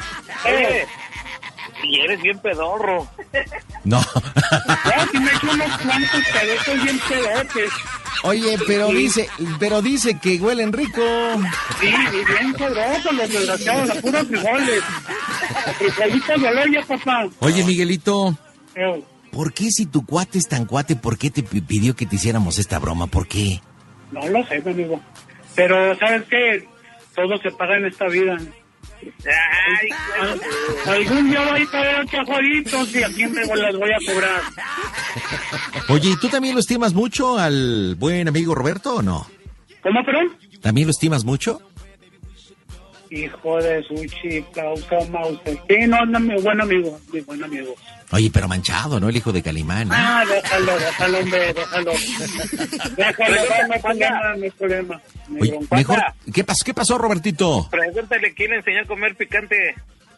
y eres bien pedorro. No. Ya, si me echo unos cuantos pedotes bien pedotes. Oye, pero dice que huelen rico. Sí, bien pedrosos los desgraciados, la pura frijoles. Frijolitos de olla, papá. Oye, Miguelito, ¿por qué si tu cuate es tan cuate, por qué te pidió que te hiciéramos esta broma? ¿Por qué? No lo sé, mi amigo. Pero, ¿sabes qué? Todo se paga en esta vida. Algún día voy a traer chajoritos y a quién me las voy a cobrar. Oye, ¿y tú también lo estimas mucho al buen amigo Roberto o no? ¿Cómo, perdón? ¿También lo estimas mucho? Hijo de su chiflausa Mauser. Sí, no, mi buen amigo, Oye, pero manchado, ¿no? El hijo de Calimán, ¿eh? Ah, déjalo, hombre, déjalo. No hay problema. Oye, mejor, ¿qué pasó, Robertito? Pregúntale quién le enseñó a comer picante.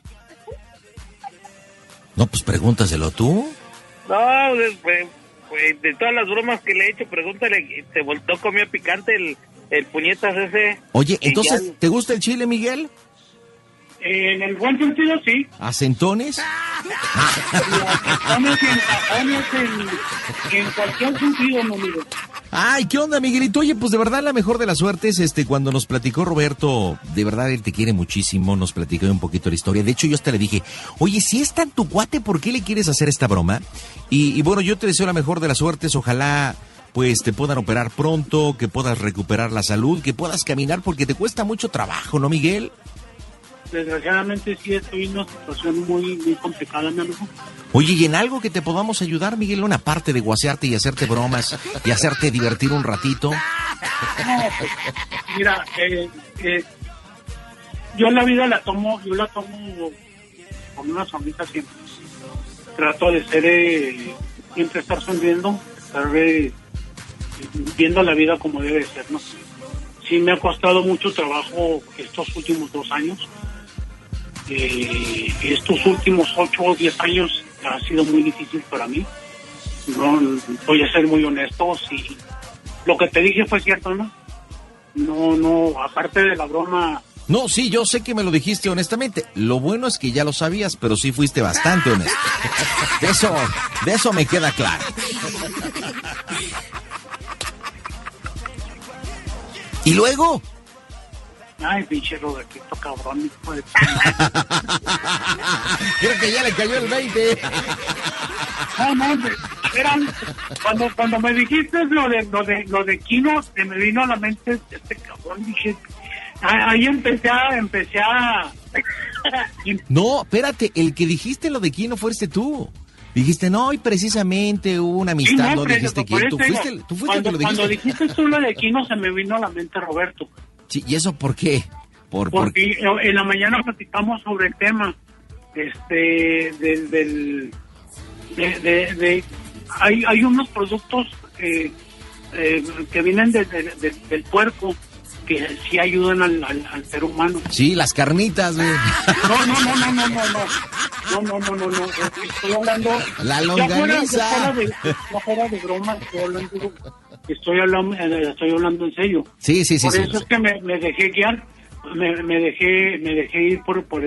No, pues pregúntaselo tú. No, de todas las bromas que le he hecho, pregúntale, se voltó, comió picante el puñetas ese. Oye, entonces, ¿te gusta el chile, Miguel? En el buen sentido, sí. ¿Acentones? Estamos en cualquier sentido, mi amigo. Ay, ¿qué onda, Miguelito? Oye, pues de verdad la mejor de las suertes, cuando nos platicó Roberto, de verdad él te quiere muchísimo, nos platicó un poquito la historia. De hecho, yo hasta le dije, oye, si es tan tu cuate, ¿por qué le quieres hacer esta broma? Y bueno, yo te deseo la mejor de las suertes, ojalá pues te puedan operar pronto, que puedas recuperar la salud, que puedas caminar, porque te cuesta mucho trabajo, ¿no, Miguel? Desgraciadamente sí estoy en una situación muy, muy complicada, mi amigo. Oye, ¿y en algo que te podamos ayudar, Miguel? Una parte de guasearte y hacerte bromas y hacerte divertir un ratito. No, pues, mira, yo la vida la tomo con una sonrisa siempre. Trato de ser, siempre estar sonriendo, estar viendo la vida como debe ser, ¿no? Sí me ha costado mucho trabajo estos últimos 2 años. Estos últimos 8 o 10 años ha sido muy difícil para mí. No, voy a ser muy honesto, si lo que te dije fue cierto, ¿no? No, aparte de la broma. No, sí, yo sé que me lo dijiste honestamente. Lo bueno es que ya lo sabías, pero sí fuiste bastante honesto. De eso me queda claro. ¿Y luego? Ay, pinche Robertito, cabrón, hijo de... Creo que ya le cayó el 20. No, eran... Cuando me dijiste lo de Kino, se me vino a la mente este cabrón, dije... Ahí empecé a... No, espérate, el que dijiste lo de Kino fuiste tú. Dijiste, no, y precisamente hubo una amistad, sí, no dijiste que tú fuiste el que lo dijiste. Cuando dijiste tú lo de Kino, se me vino a la mente Roberto. Sí, ¿y eso por qué? Porque en la mañana platicamos sobre el tema, hay unos productos que vienen del puerco, que sí ayudan al ser humano. Sí, las carnitas, güey. No. Estoy hablando... La longaniza. Fuera de broma, estoy hablando en serio. Sí. Por eso es que me dejé guiar, me dejé ir por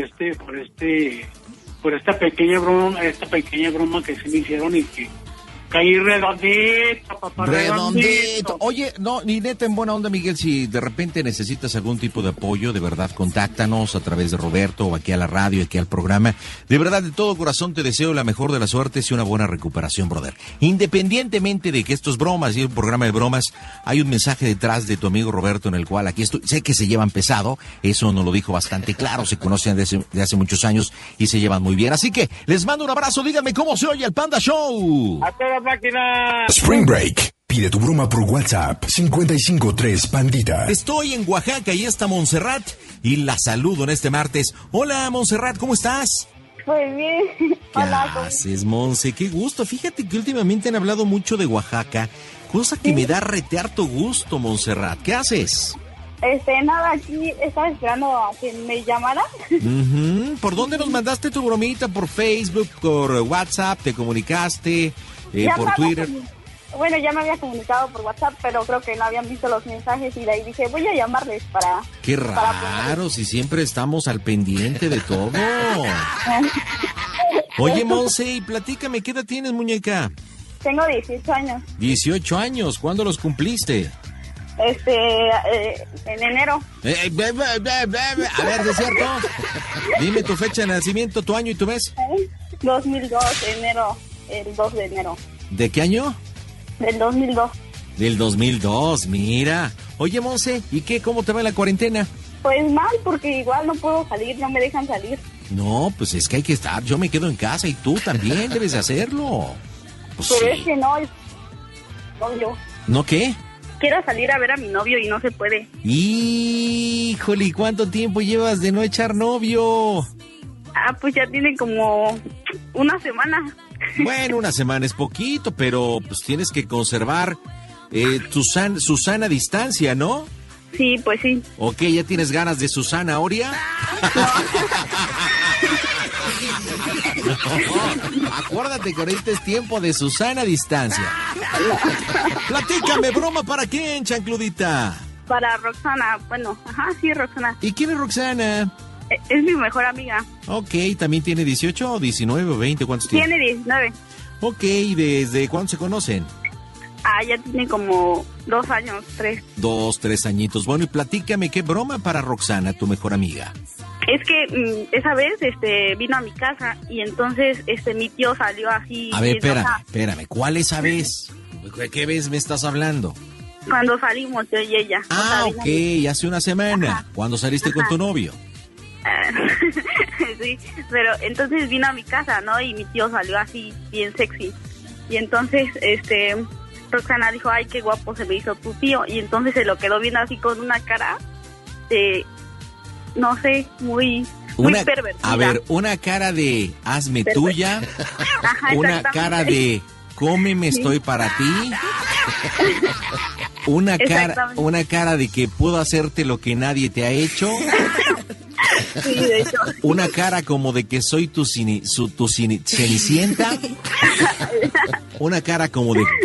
esta pequeña broma que se me hicieron y que caí redondito, papá, redondito. Oye, no, ni neta, en buena onda, Miguel, si de repente necesitas algún tipo de apoyo, de verdad, contáctanos a través de Roberto o aquí a la radio, aquí al programa. De verdad, de todo corazón te deseo la mejor de las suertes y una buena recuperación, brother. Independientemente de que esto es bromas y es un programa de bromas, hay un mensaje detrás de tu amigo Roberto en el cual aquí estoy. Sé que se llevan pesado, eso nos lo dijo bastante claro, se conocen de hace muchos años y se llevan muy bien. Así que les mando un abrazo, díganme cómo se oye el Panda Show. A toda máquina. Spring Break. Pide tu broma por WhatsApp 553 Pandita. Estoy en Oaxaca y está Montserrat y la saludo en este martes. Hola, Montserrat, ¿cómo estás? Muy bien. Hola. ¿Qué haces, Monse? Qué gusto. Fíjate que últimamente han hablado mucho de Oaxaca, cosa que me da rete harto gusto, Montserrat. ¿Qué haces? Nada, aquí estaba esperando a que me llamaran. ¿Por dónde nos mandaste tu bromita? ¿Por Facebook, por WhatsApp? ¿Te comunicaste? ¿Por Twitter? Bueno, ya me había comunicado por WhatsApp, pero creo que no habían visto los mensajes y de ahí dije, voy a llamarles para... Qué raro, si siempre estamos al pendiente de todo. Oye, Monse, y platícame, ¿qué edad tienes, muñeca? Tengo 18 años. 18 años, ¿cuándo los cumpliste? En enero. A ver, ¿es cierto? Dime tu fecha de nacimiento, tu año y tu mes. 2002, enero, el 2 de enero. ¿De qué año? Del 2002. Del 2002, mira. Oye, Monse, ¿y qué? ¿Cómo te va la cuarentena? Pues mal, porque igual no puedo salir, no me dejan salir. No, pues es que hay que estar. Yo me quedo en casa y tú también debes de hacerlo. Pues pero sí. Es que no, novio. ¿No qué? Quiero salir a ver a mi novio y no se puede. Híjole, ¿y cuánto tiempo llevas de no echar novio? Pues ya tiene como una semana. Bueno, una semana es poquito, pero pues tienes que conservar su sana distancia, ¿no? Sí, pues sí. Ok, ¿ya tienes ganas de Susana Oria? No, acuérdate que ahorita es tiempo de Susana distancia. Platícame, ¿broma para quién, chancludita? Para Roxana, bueno, sí, Roxana. ¿Y quién es Roxana? Es mi mejor amiga. Ok, ¿también tiene 18 o 19 o 20? ¿Cuántos tiene? Tiene 19. Ok, ¿y desde cuándo se conocen? ya tiene como 2 años, 3. 2, 3 añitos. Bueno, y platícame, ¿qué broma para Roxana, tu mejor amiga? Es que esa vez vino a mi casa y entonces mi tío salió así. A ver, espérame. ¿Cuál esa vez? ¿De qué vez me estás hablando? Cuando salimos yo y ella. Ah, o sea, ok, hace una semana. Ajá. ¿Cuándo saliste con tu novio? Sí, pero entonces vino a mi casa, ¿no? Y mi tío salió así bien sexy. Y entonces, Roxana dijo, ay, qué guapo se me hizo tu tío. Y entonces se lo quedó viendo así con una cara de, no sé, muy pervertida. A ver, una cara de hazme tuya, Ajá, una cara de cómeme, estoy para ti, una cara de que puedo hacerte lo que nadie te ha hecho. Sí, de hecho. Una cara como de que soy tu cenicienta. Una cara como de...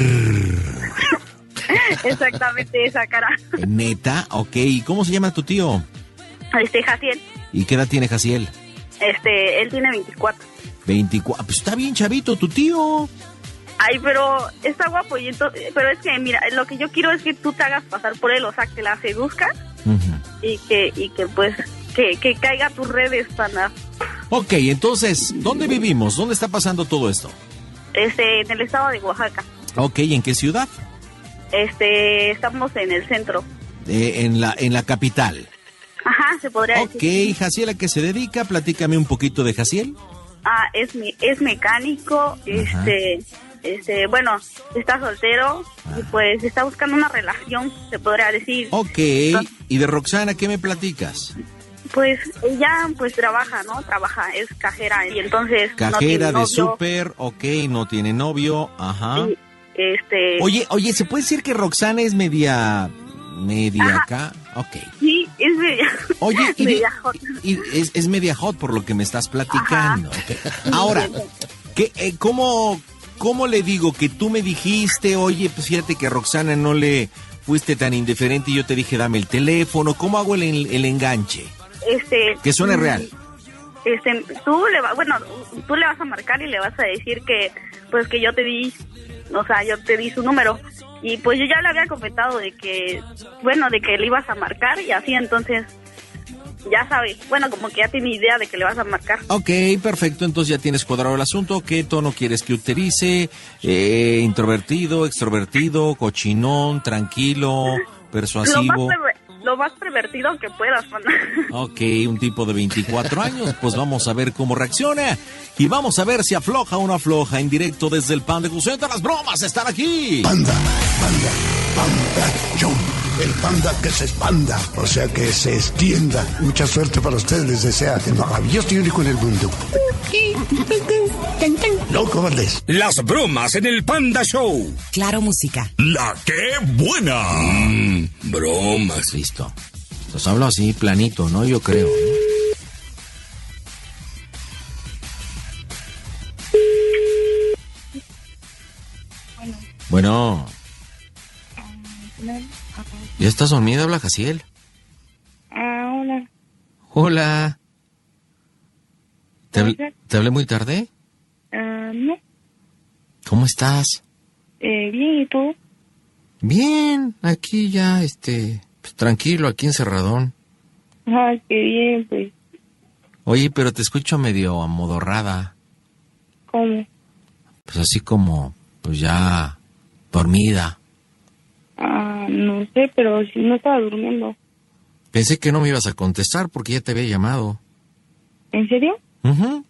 Exactamente esa cara. Neta, ok. ¿Y cómo se llama tu tío? Jaciel. ¿Y qué edad tiene Jaciel? Él tiene 24. 24. Pues está bien chavito tu tío. Ay, pero está guapo. Pero es que, mira, lo que yo quiero es que tú te hagas pasar por él, o sea, que la seduzcas. Y que pues... Que caiga a tus redes, pana. Ok, entonces, ¿dónde vivimos? ¿Dónde está pasando todo esto? En el estado de Oaxaca. Ok, ¿en qué ciudad? Estamos en el centro. En la capital. Ajá, se podría decir. Ok, Jaciel, ¿a qué se dedica? Platícame un poquito de Jaciel. Es mecánico, bueno, está soltero y pues está buscando una relación, se podría decir. Ok, ¿y de Roxana qué me platicas? Pues ella pues trabaja, es cajera y entonces cajera no de súper, ok, no tiene novio, ajá. Sí, Oye, ¿se puede decir que Roxana es media ajá. acá? Ok. Sí, es media. Oye, media hot. Y es media hot por lo que me estás platicando. Okay. Ahora, ¿cómo le digo que tú me dijiste, oye, pues fíjate que a Roxana no le fuiste tan indiferente y yo te dije, dame el teléfono? ¿Cómo hago el enganche? Que suene real. Tú le vas a marcar y le vas a decir que yo te di, yo te di su número y pues yo ya le había comentado de que le ibas a marcar y así, entonces ya sabes, como que ya tiene idea de que le vas a marcar. Ok, perfecto, entonces ya tienes cuadrado el asunto. ¿Qué tono quieres que utilice? ¿Introvertido, extrovertido, cochinón, tranquilo, persuasivo? Lo más pervertido que puedas, pana. Ok, un tipo de 24 años, pues vamos a ver cómo reacciona y vamos a ver si afloja o no afloja. En directo desde el Panda Show. Las bromas están aquí. Panda Show. El panda que se expanda, o sea que se extienda. Mucha suerte para ustedes, les desea el maravilloso y único en el mundo. No, cobardes. Las bromas en el Panda Show. Claro, música. La que buena. Bromas. Listo. Los hablo así, planito, ¿no? Yo creo. Bueno. ¿Ya estás dormida? Habla Jaciel. Hola. Hola. ¿Te hablé muy tarde? No. ¿Cómo estás? Bien, ¿y tú? Bien, aquí ya, pues, tranquilo, aquí encerradón. Ay, qué bien, pues. Oye, pero te escucho medio amodorrada. ¿Cómo? Pues así como, pues ya, dormida. No sé, pero si no estaba durmiendo. Pensé que no me ibas a contestar porque ya te había llamado. ¿En serio? Uh-huh.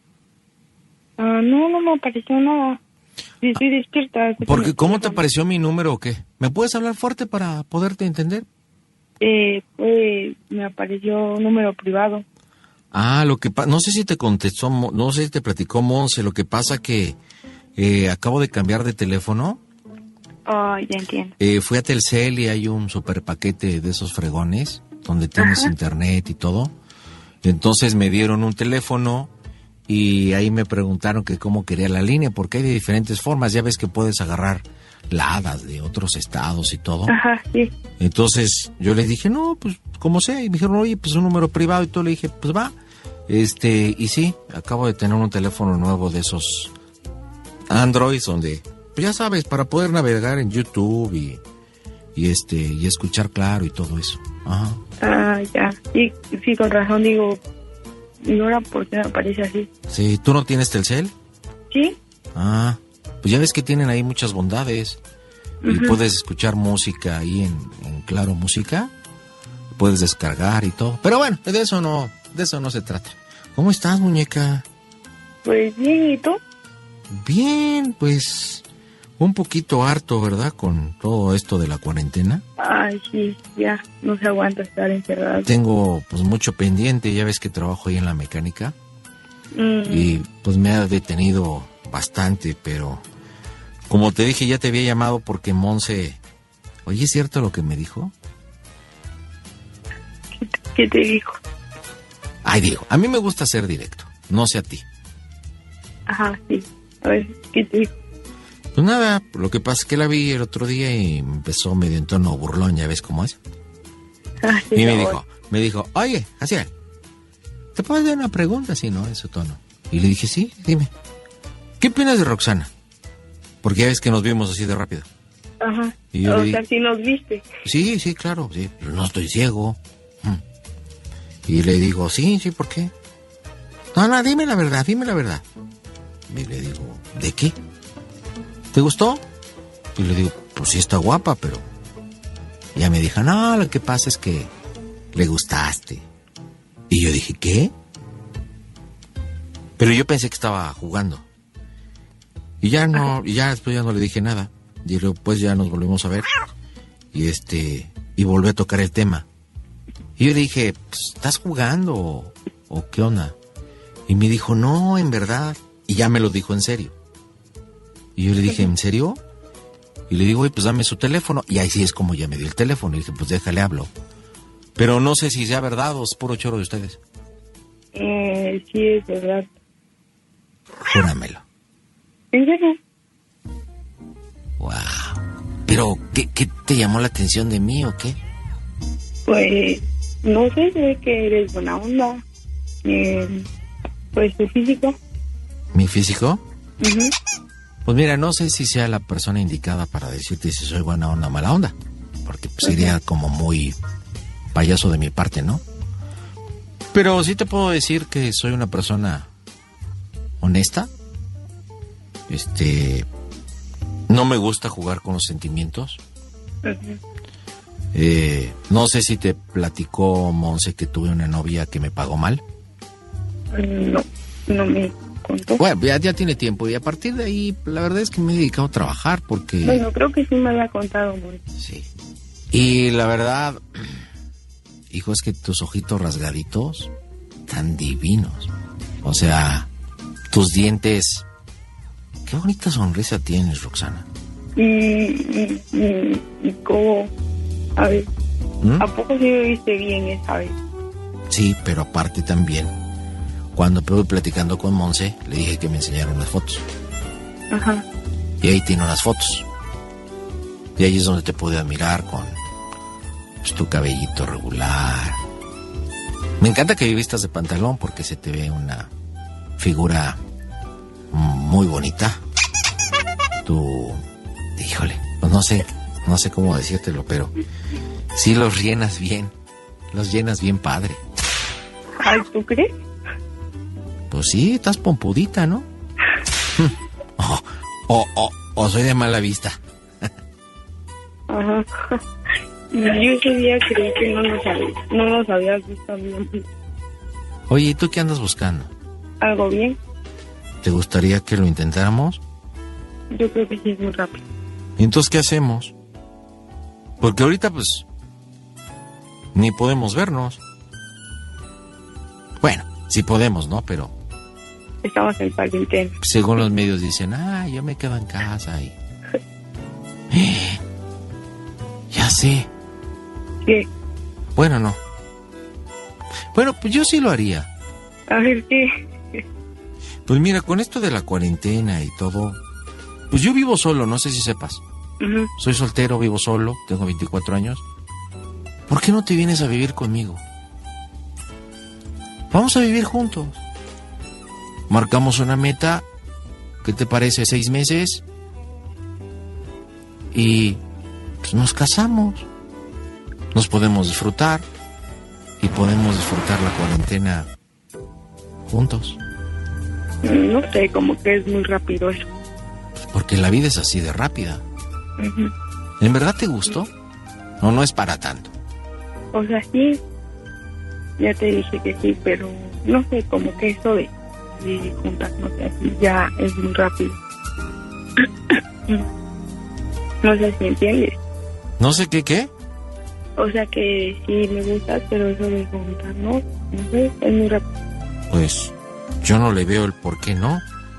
No me apareció nada. Sí, estoy despierta. Porque, ¿cómo te apareció mi número o qué? ¿Me puedes hablar fuerte para poderte entender? Pues me apareció un número privado. Lo que pasa, no sé si te contestó, no sé si te platicó Monse, lo que pasa que acabo de cambiar de teléfono. Ya entiendo. Fui a Telcel y hay un super paquete de esos fregones donde tienes internet y todo. Entonces me dieron un teléfono y ahí me preguntaron que cómo quería la línea, porque hay de diferentes formas. Ya ves que puedes agarrar ladas de otros estados y todo. Ajá, sí. Entonces yo les dije, no, pues como sea. Y me dijeron, oye, pues un número privado. Y todo, le dije, pues va. Y sí, acabo de tener un teléfono nuevo de esos Androids donde pues ya sabes, para poder navegar en YouTube y escuchar claro y todo eso. Ajá. Ah, ya. Sí, con razón digo, ¿no era por qué me aparece así? Sí, ¿tú no tienes Telcel? Sí. Ah, pues ya ves que tienen ahí muchas bondades. Y puedes escuchar música ahí en Claro Música. Puedes descargar y todo. Pero bueno, de eso no se trata. ¿Cómo estás, muñeca? Pues bien, ¿y tú? Bien, pues un poquito harto, ¿verdad? Con todo esto de la cuarentena. Ay, sí, ya, no se aguanta estar encerrado. Tengo pues mucho pendiente, ya ves que trabajo ahí en la mecánica. Y pues me ha detenido bastante, pero como te dije, ya te había llamado porque Monse... Oye, ¿es cierto lo que me dijo? ¿Qué te dijo? Ay, Diego, a mí me gusta ser directo, no sé a ti. Ajá, sí. A ver, ¿qué te dijo? Pues nada, lo que pasa es que la vi el otro día y empezó medio en tono burlón, ya ves cómo es. Ah, sí, Y me dijo, oye, Jaciel, ¿te puedo hacer una pregunta? Sí, ¿no? En su tono. Y le dije, sí, dime. ¿Qué opinas de Roxana? Porque ya ves que nos vimos así de rápido. Ajá. Y yo o sea, sí nos viste. Sí, claro, sí, pero no estoy ciego. Y le digo, sí, ¿por qué? No, dime la verdad. Y le digo, ¿de qué? ¿Te gustó? Y le digo, pues sí está guapa, pero... Y ella me dijo, no, lo que pasa es que le gustaste. Y yo dije, ¿qué? Pero yo pensé que estaba jugando. Y ya después ya no le dije nada. Y luego pues ya nos volvimos a ver. Y volví a tocar el tema. Y yo le dije, pues, ¿estás jugando o qué onda? Y me dijo, no, en verdad. Y ya me lo dijo en serio. Y yo le dije, ¿en serio? Y le digo, oye, pues dame su teléfono. Y ahí sí es como ya me dio el teléfono. Y dije, pues déjale hablo. Pero no sé si sea verdad o es puro choro de ustedes. Sí, es verdad. Júramelo. ¿En serio? Wow. Pero, ¿qué te llamó la atención de mí o qué? Pues, no sé, se ve que eres buena onda. Pues, tu físico. ¿Mi físico? Uh-huh. Pues mira, no sé si sea la persona indicada para decirte si soy buena onda o mala onda. Porque pues, sería como muy payaso de mi parte, ¿no? Pero sí te puedo decir que soy una persona honesta. No me gusta jugar con los sentimientos. Uh-huh. No sé si te platicó Monse que tuve una novia que me pagó mal. No me contó. Bueno, ya tiene tiempo y a partir de ahí la verdad es que me he dedicado a trabajar porque... Bueno, creo que sí me había contado, güey. Sí. Y la verdad, hijo, es que tus ojitos rasgaditos tan divinos. O sea, tus dientes... Qué bonita sonrisa tienes, Roxana. Y cómo... A ver, ¿a poco sí me viste bien esa vez? Sí, pero aparte también, cuando estuve platicando con Monse, le dije que me enseñara unas fotos. Ajá. Y ahí tiene unas fotos. Y ahí es donde te pude admirar con pues, tu cabellito regular. Me encanta que vistas de pantalón porque se te ve una figura muy bonita. Híjole, pues no sé cómo decírtelo, pero sí los llenas bien padre. Ay, ¿tú crees? Pues sí, estás pompudita, ¿no? O soy de mala vista. Ajá. Yo ese día creí que no nos habías visto bien. Oye, ¿y tú qué andas buscando? ¿Algo bien? ¿Te gustaría que lo intentáramos? Yo creo que sí es muy rápido. ¿Y entonces qué hacemos? Porque ahorita pues ni podemos vernos. Bueno, sí podemos, ¿no? Pero estamos en cuarentena. Según los medios dicen, yo me quedo en casa y... Ya sé. ¿Qué? Bueno, no. Bueno, pues yo sí lo haría. A ver, ¿qué? Pues mira, con esto de la cuarentena y todo... Pues yo vivo solo, no sé si sepas. Uh-huh. Soy soltero, vivo solo, tengo 24 años. ¿Por qué no te vienes a vivir conmigo? Vamos a vivir juntos. Marcamos una meta, ¿qué te parece? 6 meses. y pues nos casamos. Nos podemos disfrutar y podemos disfrutar la cuarentena juntos. No sé, como que es muy rápido eso. Pues porque la vida es así de rápida. Ujú. ¿En verdad te gustó? No, no es para tanto. O sea, sí, ya te dije que sí, pero no sé, como que eso de juntarnos así ya es muy rápido. No sé si entiendes. No sé qué. O sea que sí me gusta, pero eso de juntarnos, no sé, es muy rápido. Pues yo no le veo el por qué no.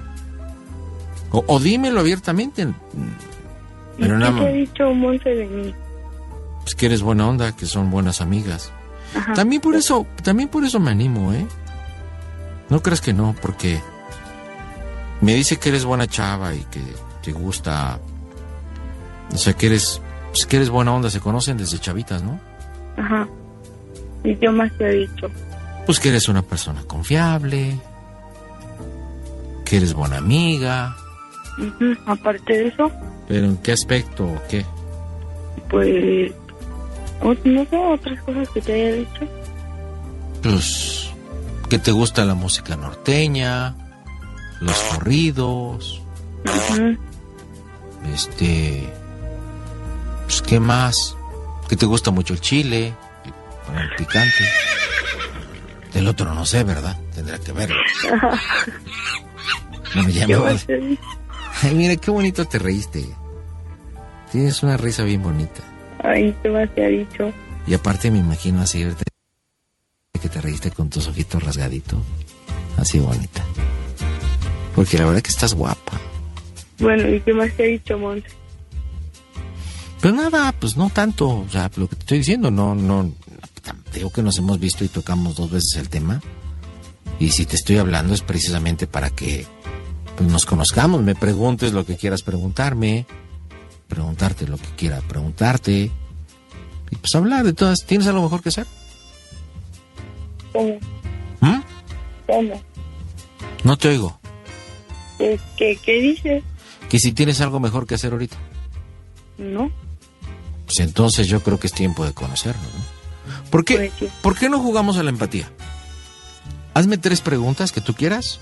O dímelo abiertamente. Pero ¿Y nada qué te más. ha dicho Monse de mí? Pues que eres buena onda, que son buenas amigas. Ajá. También por eso me animo, ¿eh? No creas que no, porque me dice que eres buena chava y que te gusta. O sea, que eres buena onda, se conocen desde chavitas, ¿no? Ajá. ¿Y qué más te ha dicho? Pues que eres una persona confiable, que eres buena amiga. Ujú. Aparte de eso, ¿Pero en qué aspecto o qué? pues, no sé, otras cosas que te haya dicho. Pues que te gusta la música norteña, los corridos, Ujú. pues qué más, que te gusta mucho el chile, el picante. Del otro no sé, ¿verdad? Tendrá que verlo. Bueno, ya me ¿Qué voy. más te dijo? Ay, mira, qué bonito te reíste. Tienes una risa bien bonita. Ay, ¿qué más te ha dicho? Y aparte me imagino así verte que te reíste con tus ojitos rasgaditos. Así bonita. Porque la verdad que estás guapa. Bueno, ¿y qué más te ha dicho Monse? Pero nada, pues no tanto. O sea, lo que te estoy diciendo, no. Te digo que nos hemos visto y tocamos 2 veces el tema. Y si te estoy hablando es precisamente para que pues, nos conozcamos, me preguntes lo que quieras preguntarme, preguntarte lo que quiera preguntarte. Y pues hablar de todas. ¿Tienes algo mejor que hacer? ¿Cómo? ¿Mm? ¿Cómo? No te oigo. ¿Qué dices? Que si tienes algo mejor que hacer ahorita. No. Pues entonces yo creo que es tiempo de conocernos, ¿no? ¿Por qué? Pues sí. ¿Por qué no jugamos a la empatía? Hazme 3 preguntas que tú quieras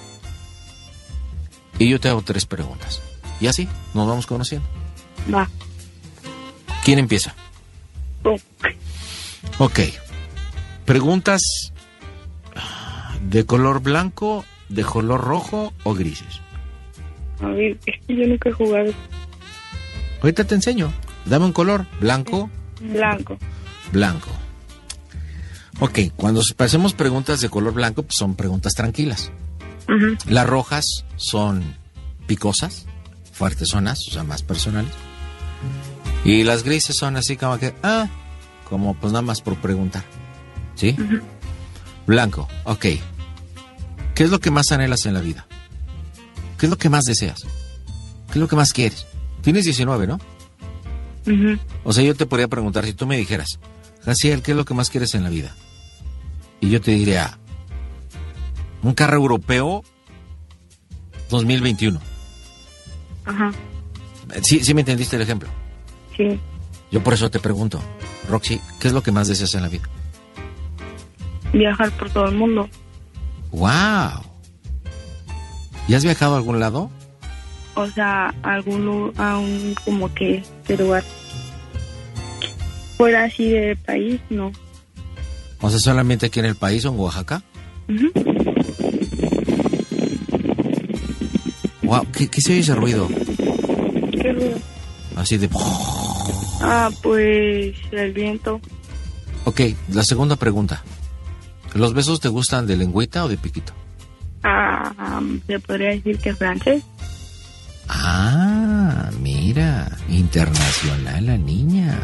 y yo te hago 3 preguntas. Y así nos vamos conociendo. Va. ¿Quién empieza? Tú. Ok. Preguntas de color blanco, de color rojo o grises. A ver, es que yo nunca he jugado Ahorita te enseño. Dame un color. Blanco, blanco. blanco. Ok, cuando hacemos preguntas de color blanco, pues son preguntas tranquilas. Ujú. Las rojas son picosas, fuertesonas, o sea, más personales. Y las grises son así como que, como pues nada más por preguntar. ¿Sí? Ujú. Blanco, ok. ¿Qué es lo que más anhelas en la vida? ¿Qué es lo que más deseas? ¿Qué es lo que más quieres? Tienes 19, ¿no? Ujú. O sea, yo te podría preguntar, si tú me dijeras, Jaciel, ¿qué es lo que más quieres en la vida? Y yo te diría, un carro europeo 2021. Ajá. ¿Sí me entendiste el ejemplo? Sí. Yo por eso te pregunto, Roxy, ¿qué es lo que más deseas en la vida? Viajar por todo el mundo. ¡Wow! ¿Y has viajado a algún lado? O sea, a un como que este lugar. Fuera así de país, no. O sea, solamente aquí en el país o en Oaxaca. Ujú. ¡Wow! ¿Qué se oye ese ruido? ¿Qué ruido? Así de... Pues el viento. Ok, la segunda pregunta. ¿Los besos te gustan de lengüita o de piquito? Se podría decir que francés. Mira, internacional la niña.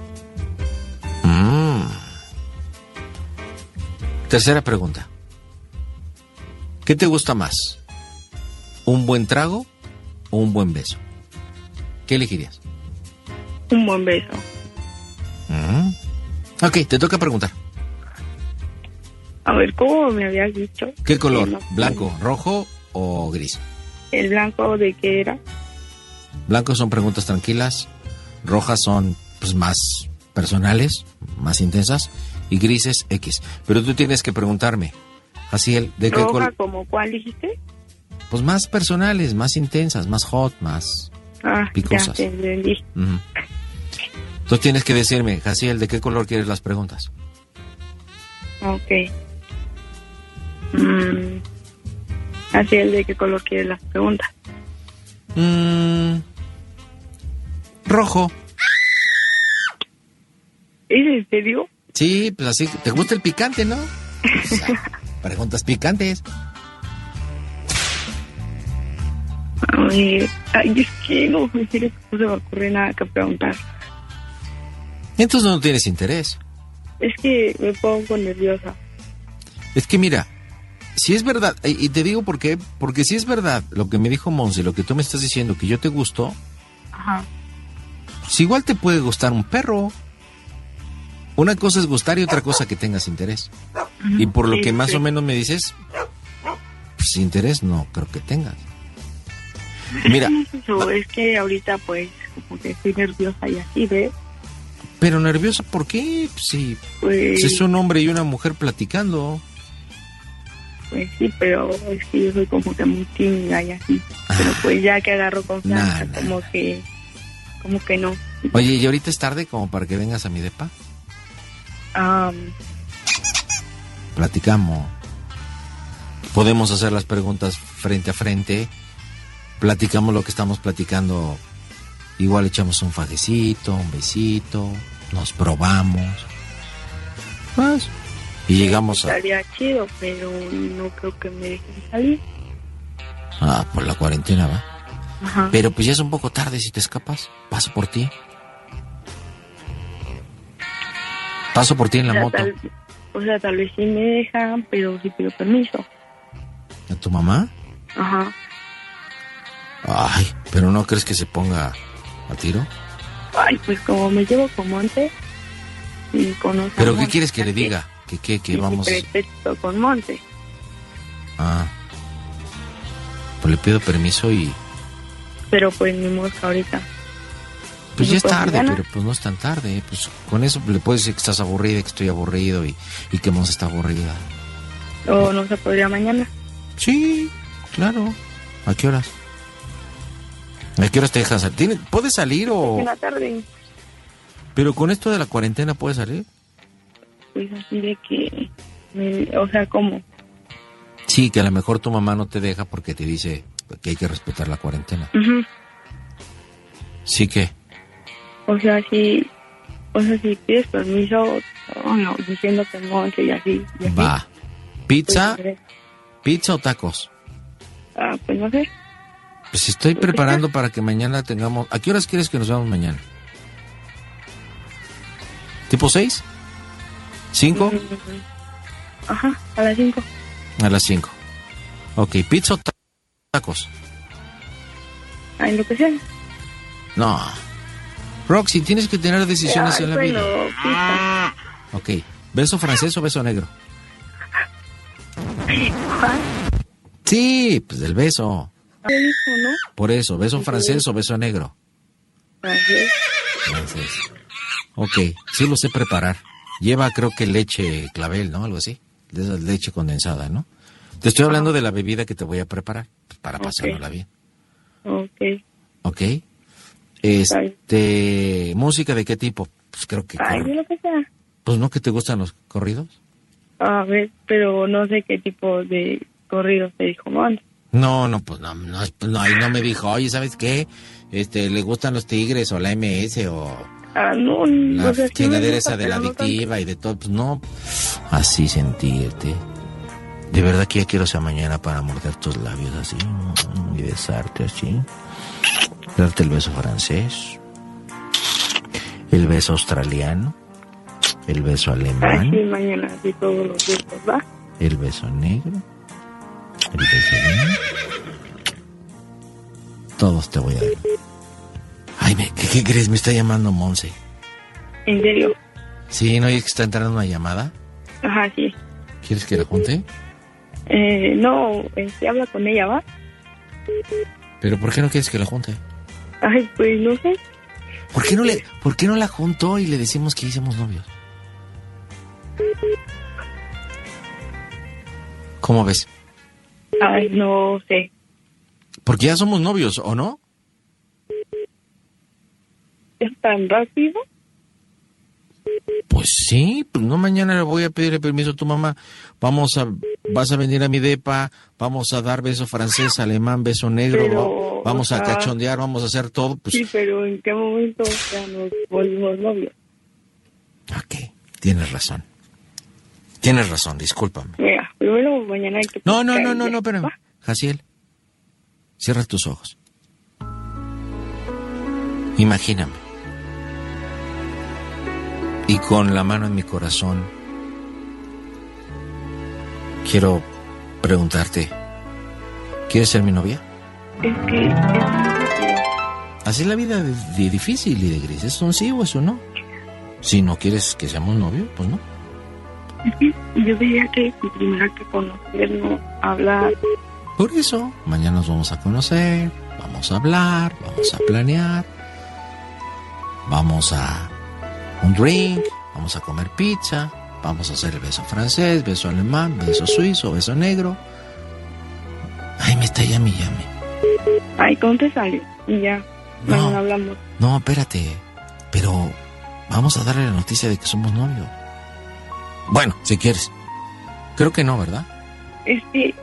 Tercera pregunta. ¿Qué te gusta más? ¿Un buen trago o un buen beso? ¿Qué elegirías? Un buen beso. Ok, te toca preguntar. A ver, ¿cómo me habías dicho? ¿Qué color? No, ¿Blanco, rojo o gris? ¿El blanco de qué era? Blanco son preguntas tranquilas, rojas son pues más personales, más intensas, y grises X. Pero tú tienes que preguntarme, Jaciel, ¿de qué ¿Roja color? como cuál dijiste? Pues más personales, más intensas, más hot, más picosas. Ya te entendí. Ujú. Tú tienes que decirme, Jaciel, ¿de qué color quieres las preguntas? Ok. Así es, ¿de qué color quieres las preguntas? Rojo. ¿Es en serio? Sí, pues así, ¿te gusta el picante, no? O sea, preguntas picantes. Ay, es que no, en serio, no se me ocurre nada que preguntar. Entonces no tienes interés. Es que me pongo nerviosa. Es que mira, si es verdad, y te digo por qué, porque si es verdad lo que me dijo Monse, lo que tú me estás diciendo, que yo te gusto, Ajá. pues igual te puede gustar un perro. Una cosa es gustar y otra cosa que tengas interés. Y por lo que más o menos me dices, pues interés no creo que tengas. Mira, Eso, es que ahorita pues como que estoy nerviosa y así, ¿ves? pero nervioso, ¿por qué? Si Pues, es un hombre y una mujer platicando. pues sí, pero es que yo soy como que muy tímida y así. Pero pues ya que agarro confianza, Nah. como que no. Oye, ¿y ahorita es tarde como para que vengas a mi depa? Platicamos. Podemos hacer las preguntas frente a frente. Platicamos lo que estamos platicando. Igual echamos un fajecito, un besito, nos probamos. Pues, y llegamos a... Estaría chido, pero no creo que me dejen salir. por la cuarentena, ¿va? Ajá. Pero pues ya es un poco tarde si te escapas. Paso por ti. Paso por ti en la moto. Tal vez sí me dejan, pero sí pido permiso. ¿A tu mamá? Ajá. Ay, pero ¿no crees que se ponga a tiro? Ay, pues como me llevo con Monte y conozco. ¿Pero qué quieres que le diga? Que vamos... Pretexto con Monte. Pues le pido permiso y... Pero pues ni modo ahorita. Pues ya es ¿Pues tarde, mañana? pero pues no es tan tarde. Pues con eso le puedes decir que estás aburrida, que estoy aburrido y que Monse está aburrida. ¿O no se podría mañana? Sí, claro. ¿A qué horas? ¿A qué horas te dejas salir? ¿Puedes salir o...? En la tarde. ¿Pero con esto de la cuarentena puedes salir? Pues así de que... o sea, ¿cómo? Sí, que a lo mejor tu mamá no te deja porque te dice que hay que respetar la cuarentena. Ujú. Sí que... O sea, si pides permiso, no, diciendo que Monte y así. Va. ¿Pizza? Pues, ¿Pizza o tacos? pues no sé. Pues estoy preparando para que mañana tengamos... ¿A qué horas quieres que nos veamos mañana? ¿Tipo 6? ¿5? Ajá, a las 5. A las 5. Ok, ¿pizza o tacos? En lo que sea. No. Roxy, tienes que tener decisiones en la vida. Pizza. Ok, ¿beso francés o beso negro? Sí, pues del beso. ¿Qué dijo, no? Por eso, ¿beso francés o beso negro? Francés. Francés. Ok, sí lo sé preparar. Lleva, creo que leche clavel, ¿no? Algo así. De esa leche condensada, ¿no? Te estoy hablando de la bebida que te voy a preparar pues, para pasárnosla bien. Ok. Ok. ¿Música de qué tipo? Pues creo que... Ay, de lo que sea. Pues no, que te gustan los corridos. A ver, pero no sé qué tipo de corridos te dijo Monte. No, pues no, ahí no me dijo, oye, ¿sabes qué? Le gustan los Tigres o la MS o No, la o sea, sí me chingadera gusta, esa de la pero no tanto. adictiva y de todo, pues no. Así sentirte. De verdad que ya quiero ser mañana para morder tus labios así y besarte así. Darte el beso francés, el beso australiano, el beso alemán. Ay, sí, mañana sí todos los besos, ¿va? El beso negro, el beso negro. Todos te voy a dar. Ay, ¿qué crees? Me está llamando Monse. ¿En serio? Sí, ¿no? ¿Y es que está entrando una llamada? Ajá, sí. ¿Quieres que la junte? No, habla con ella, ¿va? ¿Pero por qué no quieres que la junte? Ay, pues no sé. ¿Por qué no la juntó y le decimos que hicimos novios? ¿Cómo ves? Ay, no sé. Porque ya somos novios, ¿o no? ¿Es tan rápido? Pues sí, pues no, mañana le voy a pedirle permiso a tu mamá. Vas a venir a mi depa, vamos a dar beso francés, alemán, beso negro, Pero, vamos a cachondear, vamos a hacer todo. Pues... Sí, pero ¿en qué momento nos volvimos novios? Ok, tienes razón. Tienes razón, discúlpame. Mira, primero mañana hay que... No, espérame. Jaciel, cierra tus ojos. Imagíname. Y con la mano en mi corazón, quiero preguntarte, ¿quieres ser mi novia? Es que... Así es la vida de difícil y de gris. ¿Es un sí o es un no? Si no quieres que seamos novios, pues no. Es que yo diría que primero hay que conocernos, hablar. Por eso, mañana nos vamos a conocer, vamos a hablar, vamos a planear, vamos a un drink, vamos a comer pizza, vamos a hacer el beso francés, beso alemán, beso suizo, beso negro. Ay, me está llame. Ay, ¿cómo te sale? Y ya, mañana hablamos. No, espérate, pero vamos a darle la noticia de que somos novios. Bueno, si quieres. Creo que no, ¿verdad? Es que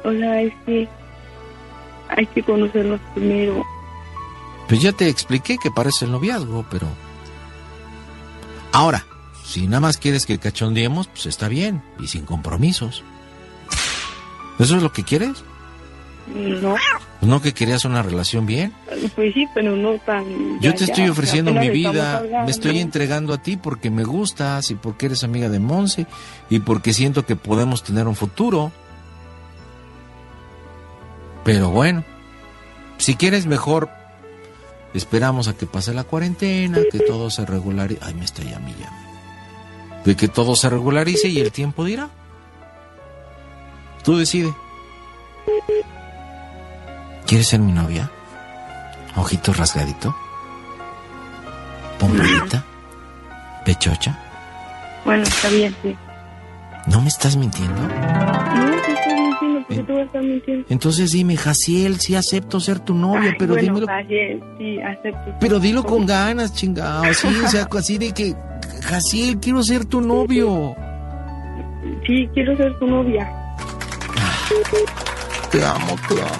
hay que conocernos primero. Pues ya te expliqué que parece el noviazgo, pero... Ahora, si nada más quieres que cachondeemos, pues está bien, y sin compromisos. ¿Eso es lo que quieres? No. ¿No que querías una relación bien? Pues sí, pero no tan... Yo te estoy ofreciendo mi vida, hablando. me estoy entregando a ti porque me gustas y porque eres amiga de Monse y porque siento que podemos tener un futuro. Pero bueno, si quieres mejor, esperamos a que pase la cuarentena, que todo se regularice. Ay, me está llame. De que todo se regularice y el tiempo dirá. Tú decide. ¿Quieres ser mi novia? Ojito rasgadito. Pompadita. Pechocha. Bueno, está bien, sí. ¿No me estás mintiendo? No, te estoy mintiendo, porque tú vas a estar mintiendo. Entonces dime, Jaciel, sí acepto ser tu novia, pero bueno, dímelo. Jaciel, sí, acepto. Pero dilo con ganas, chingado. Sí, o sea, así de que, Jaciel, quiero ser tu novio. Sí, quiero ser tu novia. Te amo.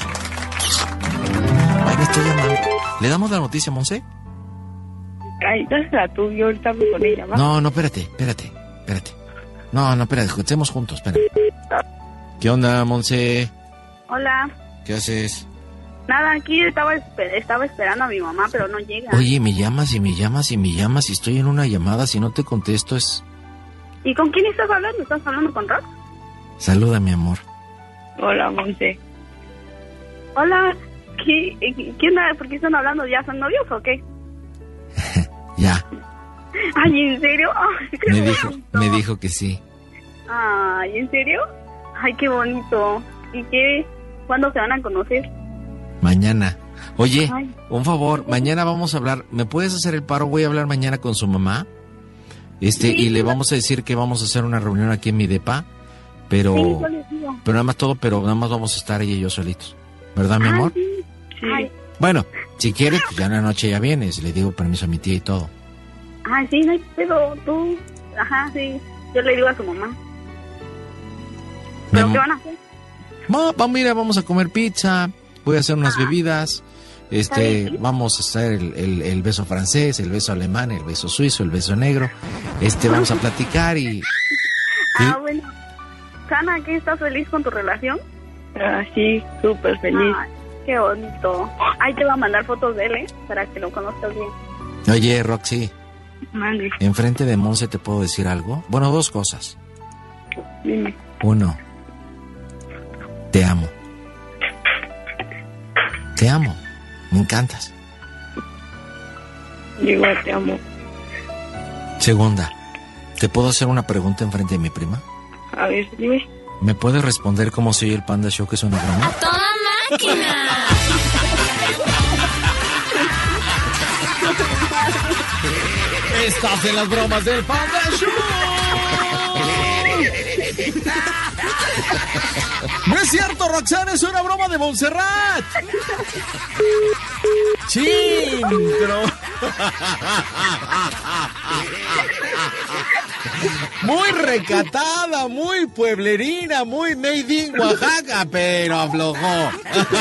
Ay, me estoy llamando. ¿Le damos la noticia a Monse? Ay, dásela tú, yo ahorita hablo con ella, ¿va? No, espérate. No, espérate, estemos juntos, espérate. ¿Qué onda, Monse? Hola. ¿Qué haces? Nada, aquí estaba esperando a mi mamá, pero no llega. Oye, me llamas y estoy en una llamada, si no te contesto es... ¿Y con quién estás hablando? ¿Estás hablando con Rox? Saluda, mi amor. Hola, Monse. Hola, ¿qué onda? ¿Por qué están hablando? ¿Ya son novios o qué? Ya. Ay, ¿en serio? Ay, qué Me dijo que sí. Ay, ¿en serio? Ay, qué bonito. ¿Y qué? ¿Cuándo se van a conocer? Mañana. Oye, Ay. un favor, mañana vamos a hablar. ¿Me puedes hacer el paro? Voy a hablar mañana con su mamá. Sí, y le vamos a decir que vamos a hacer una reunión aquí en mi depa. Pero, Sí, yo les digo. pero nada más vamos a estar ella y yo solitos. ¿Verdad, mi amor? Sí. Sí. Ay, Bueno, si quieres, pues ya en la noche ya vienes. Le digo permiso a mi tía y todo. ay, sí, no hay pedo, tú. Ajá, sí. Yo le digo a su mamá. ¿Pero qué van a hacer? Mira, vamos a comer pizza. Voy a hacer unas bebidas. bien. Vamos a hacer el beso francés, el beso alemán, el beso suizo, el beso negro. Vamos a platicar y... Bueno. Sana, ¿qué estás feliz con tu relación? Ah, sí, súper feliz. Ay, qué bonito. Ahí te va a mandar fotos de él, para que lo conozcas bien. Oye, Roxy, Mande, enfrente de Monse te puedo decir algo. Bueno, dos cosas. dime. Uno, te amo. Te amo. Me encantas. Yo igual te amo. Segunda, ¿te puedo hacer una pregunta enfrente de mi prima? A ver, dime. ¿Me puedes responder cómo soy el Panda Show, que es una broma? ¡Toda máquina! Estás en las bromas del Panda Show. No es cierto, Roxana, es una broma de Montserrat. Chintro. Muy recatada, muy pueblerina, muy made in Oaxaca, pero aflojó.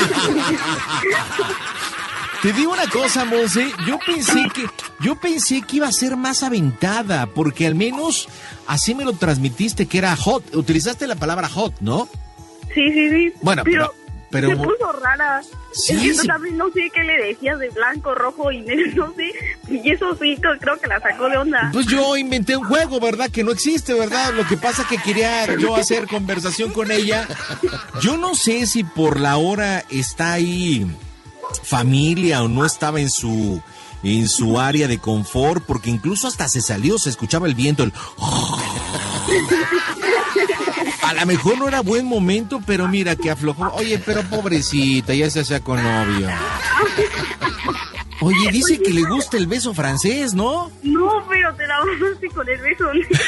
Te digo una cosa, Monse, yo pensé que iba a ser más aventada, porque al menos así me lo transmitiste, que era hot. Utilizaste la palabra hot, ¿no? Sí. Bueno, pero se puso rara. Sí, es que sí. también no sé qué le decías de blanco, rojo y negro, no sé. Y eso sí, creo que la sacó de onda. Pues yo inventé un juego, ¿verdad? Que no existe, ¿verdad? Lo que pasa que quería yo hacer conversación con ella. Yo no sé si por la hora está ahí familia o no estaba en su área de confort, porque incluso hasta se salió, se escuchaba el viento, A lo mejor no era buen momento, pero mira que aflojó. Oye, pero pobrecita, ya se hacía con novio. Oye, dice que le gusta el beso francés, ¿no? No, pero te la vamos con el beso.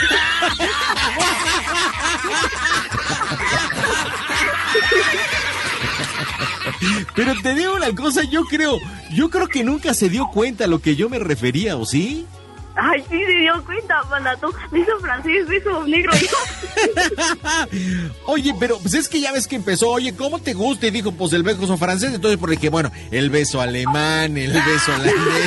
Pero te digo una cosa, yo creo que nunca se dio cuenta a lo que yo me refería, ¿o sí? Ay, sí se dio cuenta, Panda, tú, beso francés, beso negro. Oye, pero pues es que ya ves que empezó, oye, ¿cómo te gusta? Y dijo, pues el beso francés, entonces por dije, bueno, el beso alemán, el beso holandés.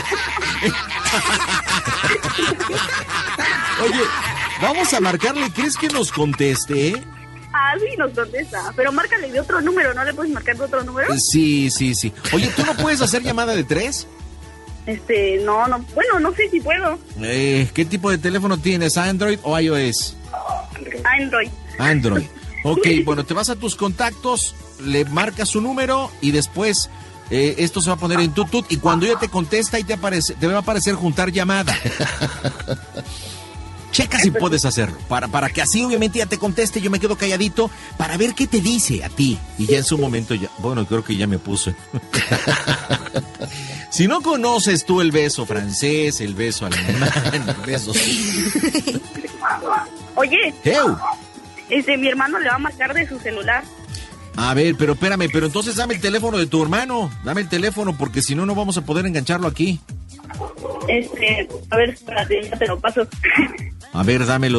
Oye, vamos a marcarle, ¿crees que nos conteste? Ah, sí, nos contesta, pero márcale de otro número, ¿no le puedes marcar de otro número? Sí. Oye, ¿tú no puedes hacer llamada de 3? No, bueno, no sé si puedo. ¿Qué tipo de teléfono tienes, Android o iOS? Android. Ok, bueno, te vas a tus contactos, le marcas su número y después esto se va a poner en tutut y cuando ella te contesta y te va a aparecer juntar llamada. Checa si puedes hacerlo, para que así obviamente ya te conteste, yo me quedo calladito para ver qué te dice a ti. Y ya en su momento, bueno, creo que ya me puse. Si no conoces tú el beso francés, el beso alemán, el beso... Oye, ¡Heu! mi hermano le va a marcar de su celular. A ver, pero espérame, pero entonces dame el teléfono de tu hermano, dame el teléfono, porque si no, no vamos a poder engancharlo aquí. A ver, espérate, ya te lo paso. A ver, dámelo.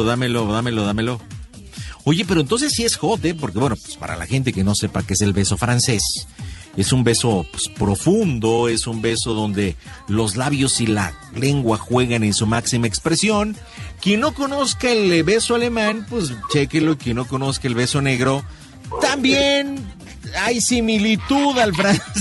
Oye, pero entonces sí es hot, porque bueno, pues para la gente que no sepa qué es el beso francés, es un beso pues, profundo, es un beso donde los labios y la lengua juegan en su máxima expresión. Quien no conozca el beso alemán, pues chéquelo, quien no conozca el beso negro, también hay similitud al francés.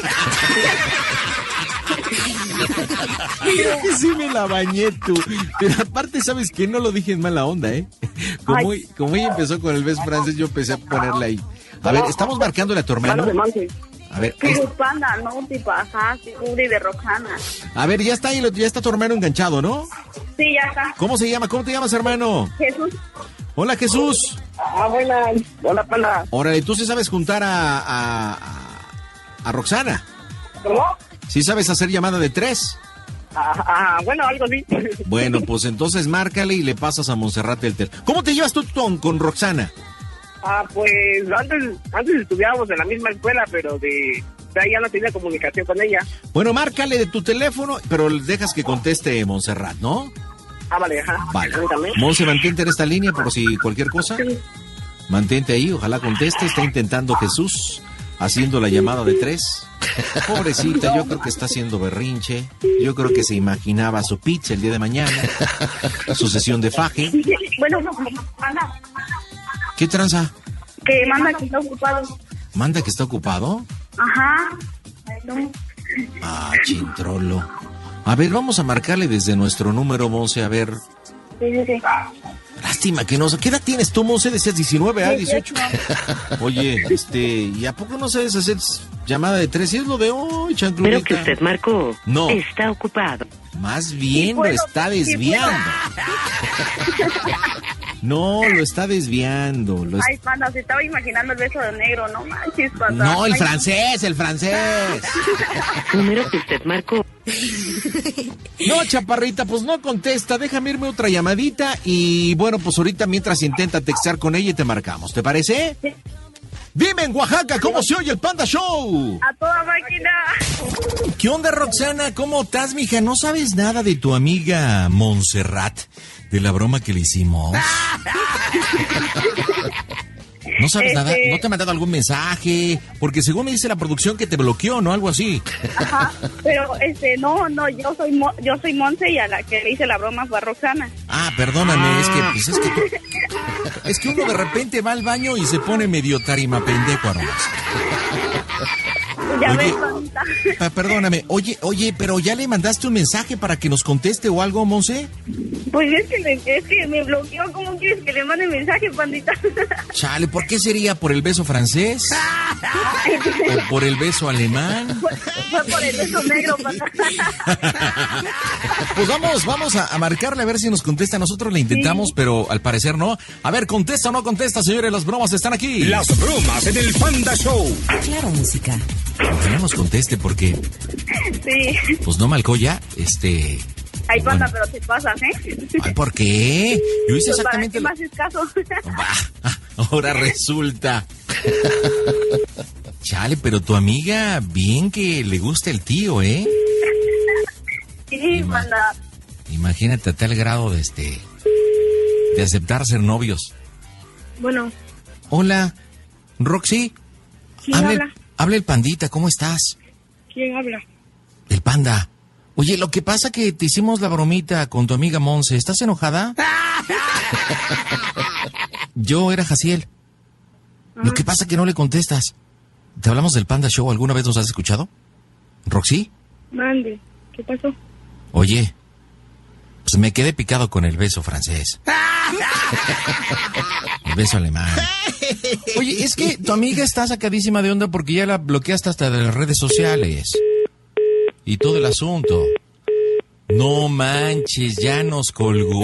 Creo que sí me la bañé tú. Pero aparte, ¿sabes qué? No lo dije en mala onda, ¿eh? Como ella empezó con el beso francés, yo empecé a ponerle ahí. A ver, estamos marcándole a tu hermano. A ver, pero Panda, no te pasaste, pobre de Roxana. A ver, ya está tu hermano enganchado, ¿no? Sí, ya está. ¿Cómo se llama? ¿Cómo te llamas, hermano? Jesús. Hola, Jesús. Buenas. Hola, Panda. Órale, ¿tú sí sabes juntar a Roxana? ¿Cómo? ¿Sí sabes hacer llamada de 3? Bueno, algo así. Bueno, pues entonces márcale y le pasas a Montserrat el teléfono. ¿Cómo te llevas tú con Roxana? Pues antes estudiábamos en la misma escuela, pero de ahí ya no tenía comunicación con ella. Bueno, márcale de tu teléfono, pero dejas que conteste Montserrat, ¿no? Vale, ajá. Vale. Monse, mantente en esta línea por si cualquier cosa. Sí. Mantente ahí, ojalá conteste. Está intentando Jesús, haciendo la llamada de 3. Pobrecita, yo creo que está haciendo berrinche. Yo creo que se imaginaba su pizza el día de mañana, su sesión de faje. Bueno, manda. ¿Qué tranza? Que manda que está ocupado. ¿Manda que está ocupado? Ajá. No. Chintrolo. A ver, vamos a marcarle desde nuestro número, Monse, a ver. Sí. Lástima que no... ¿Qué edad tienes tú, Monse? Decías 19, ¿ah? 18. Oye, ¿y a poco no sabes hacer llamada de 3? ¿Y es lo de hoy, chancludita? Pero que usted marcó. No. Está ocupado. Más bien lo está desviando. No, lo está desviando. Ay, Panda, se estaba imaginando el beso de negro, no manches, Panda. No, el Ay. francés. Número que usted marcó. No, chaparrita, pues no contesta. Déjame irme otra llamadita y bueno, pues ahorita mientras intenta textear con ella y te marcamos. ¿Te parece? Sí. Dime en Oaxaca, ¿cómo se oye el Panda Show? A toda máquina. ¿Qué onda, Roxana? ¿Cómo estás, mija? ¿No sabes nada de tu amiga Montserrat? De la broma que le hicimos. ¿No sabes nada? ¿No te ha mandado algún mensaje? Porque según me dice la producción que te bloqueó, ¿no? Algo así. Ajá, pero no, yo soy Monse y a la que le hice la broma fue a Roxana. Ah, perdóname, es que uno de repente va al baño y se pone medio tarima pendejo, armas. Ya Oye, ves, Pandita. Perdóname, oye, pero ¿ya le mandaste un mensaje para que nos conteste o algo, Monse? Pues es que me bloqueó. ¿Cómo quieres que le mande mensaje, Pandita? Chale, ¿por qué sería? ¿Por el beso francés? ¿O por el beso alemán? Fue por el beso negro, Pandita. Pues vamos a marcarle a ver si nos contesta. Nosotros le intentamos, pero al parecer no. A ver, ¿contesta o no contesta, señores? Las bromas están aquí. Las bromas en el Panda Show. Claro, música. Ojalá nos conteste porque, Sí. pues no marcó ya, Ay, Panda, bueno. pero te pasas, ¿eh? Ay, ¿por qué? Yo hice Pues para exactamente que me haces caso. Ahora resulta. Chale, pero tu amiga, bien que le gusta el tío, ¿eh? Sí, Panda. Imagínate a tal grado de aceptar ser novios. Bueno, Hola, Roxy. ¿quién habla? Habla el Pandita, ¿cómo estás? ¿Quién habla? El Panda. Oye, lo que pasa que te hicimos la bromita con tu amiga Monse. ¿Estás enojada? Yo era Jaciel. Lo que pasa que no le contestas. Te hablamos del Panda Show. ¿Alguna vez nos has escuchado? ¿Roxy? Mande, ¿qué pasó? Oye, pues me quedé picado con el beso francés. El beso alemán. Oye, es que tu amiga está sacadísima de onda porque ya la bloqueaste hasta de las redes sociales. Y todo el asunto. No manches, ya nos colgó.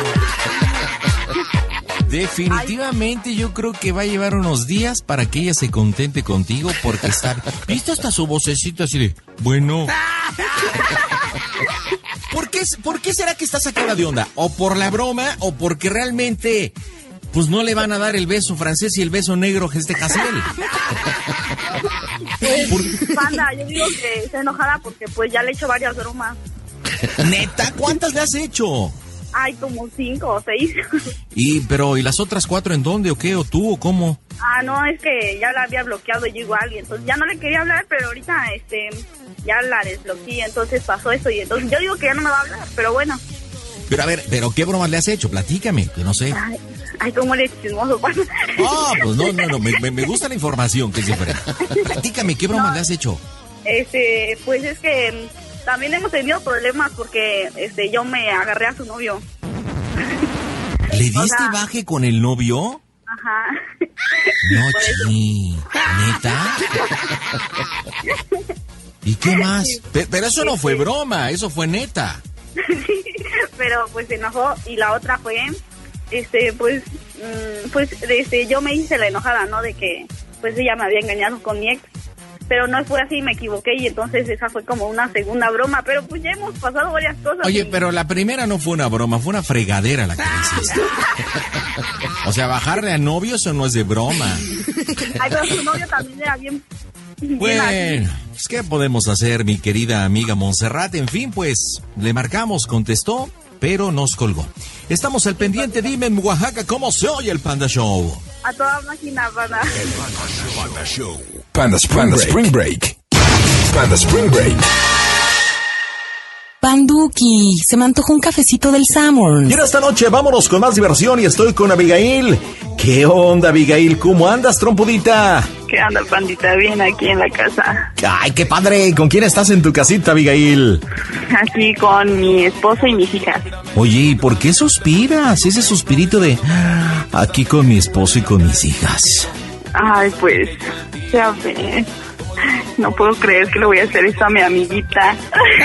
Definitivamente yo creo que va a llevar unos días para que ella se contente contigo porque está... ¿Viste hasta su vocecita así de... Bueno... ¿Por qué será que está sacada de onda? ¿O por la broma o porque realmente... pues no le van a dar el beso francés y el beso negro a este Jaciel? Panda, yo digo que está enojada porque pues ya le he hecho varias bromas. ¿Neta? ¿Cuántas le has hecho? Ay, como 5 o 6. ¿Y las otras 4 en dónde o qué? ¿O tú o cómo? Ah, no, es que ya la había bloqueado yo igual y entonces ya no le quería hablar, pero ahorita ya la desbloqueé, entonces pasó eso y entonces yo digo que ya no me va a hablar, pero bueno. Pero a ver, ¿qué bromas le has hecho? Platícame, que no sé. Ay, cómo eres chismoso, Panda. Ah, pues no, me gusta la información que es diferente. Platícame, ¿qué bromas le has hecho? Pues es que también hemos tenido problemas porque yo me agarré a su novio. ¿Le diste baje con el novio? Ajá. No, chi, ¿neta? ¿Y qué más? Pero eso no fue broma, eso fue neta. Pero pues se enojó y la otra fue, yo me hice la enojada, ¿no? De que pues ella me había engañado con mi ex. Pero no fue así, me equivoqué y entonces esa fue como una segunda broma. Pero pues ya hemos pasado varias cosas. Oye, pero la primera no fue una broma, fue una fregadera la que le hiciste. O sea, bajarle a novio, eso no es de broma. Ay, pero su novio también era bien... Bueno, pues, ¿qué podemos hacer, mi querida amiga Montserrat? En fin, pues, le marcamos, contestó, pero nos colgó. Estamos al pendiente, dime en Oaxaca cómo se oye el Panda Show. A toda máquina, Panda. Panda Show. Panda Spring Break. Panda Spring Break. Panduki, se me antojó un cafecito del Samurn. Y en esta noche vámonos con más diversión y estoy con Abigail. ¿Qué onda, Abigail? ¿Cómo andas, trompudita? ¿Qué anda, Pandita? Bien aquí en la casa. Ay, qué padre. ¿Con quién estás en tu casita, Abigail? Aquí con mi esposo y mis hijas. Oye, ¿y por qué suspiras? Ese suspirito de... aquí con mi esposo y con mis hijas. Ay, pues, ya ves. No puedo creer que le voy a hacer esto a mi amiguita.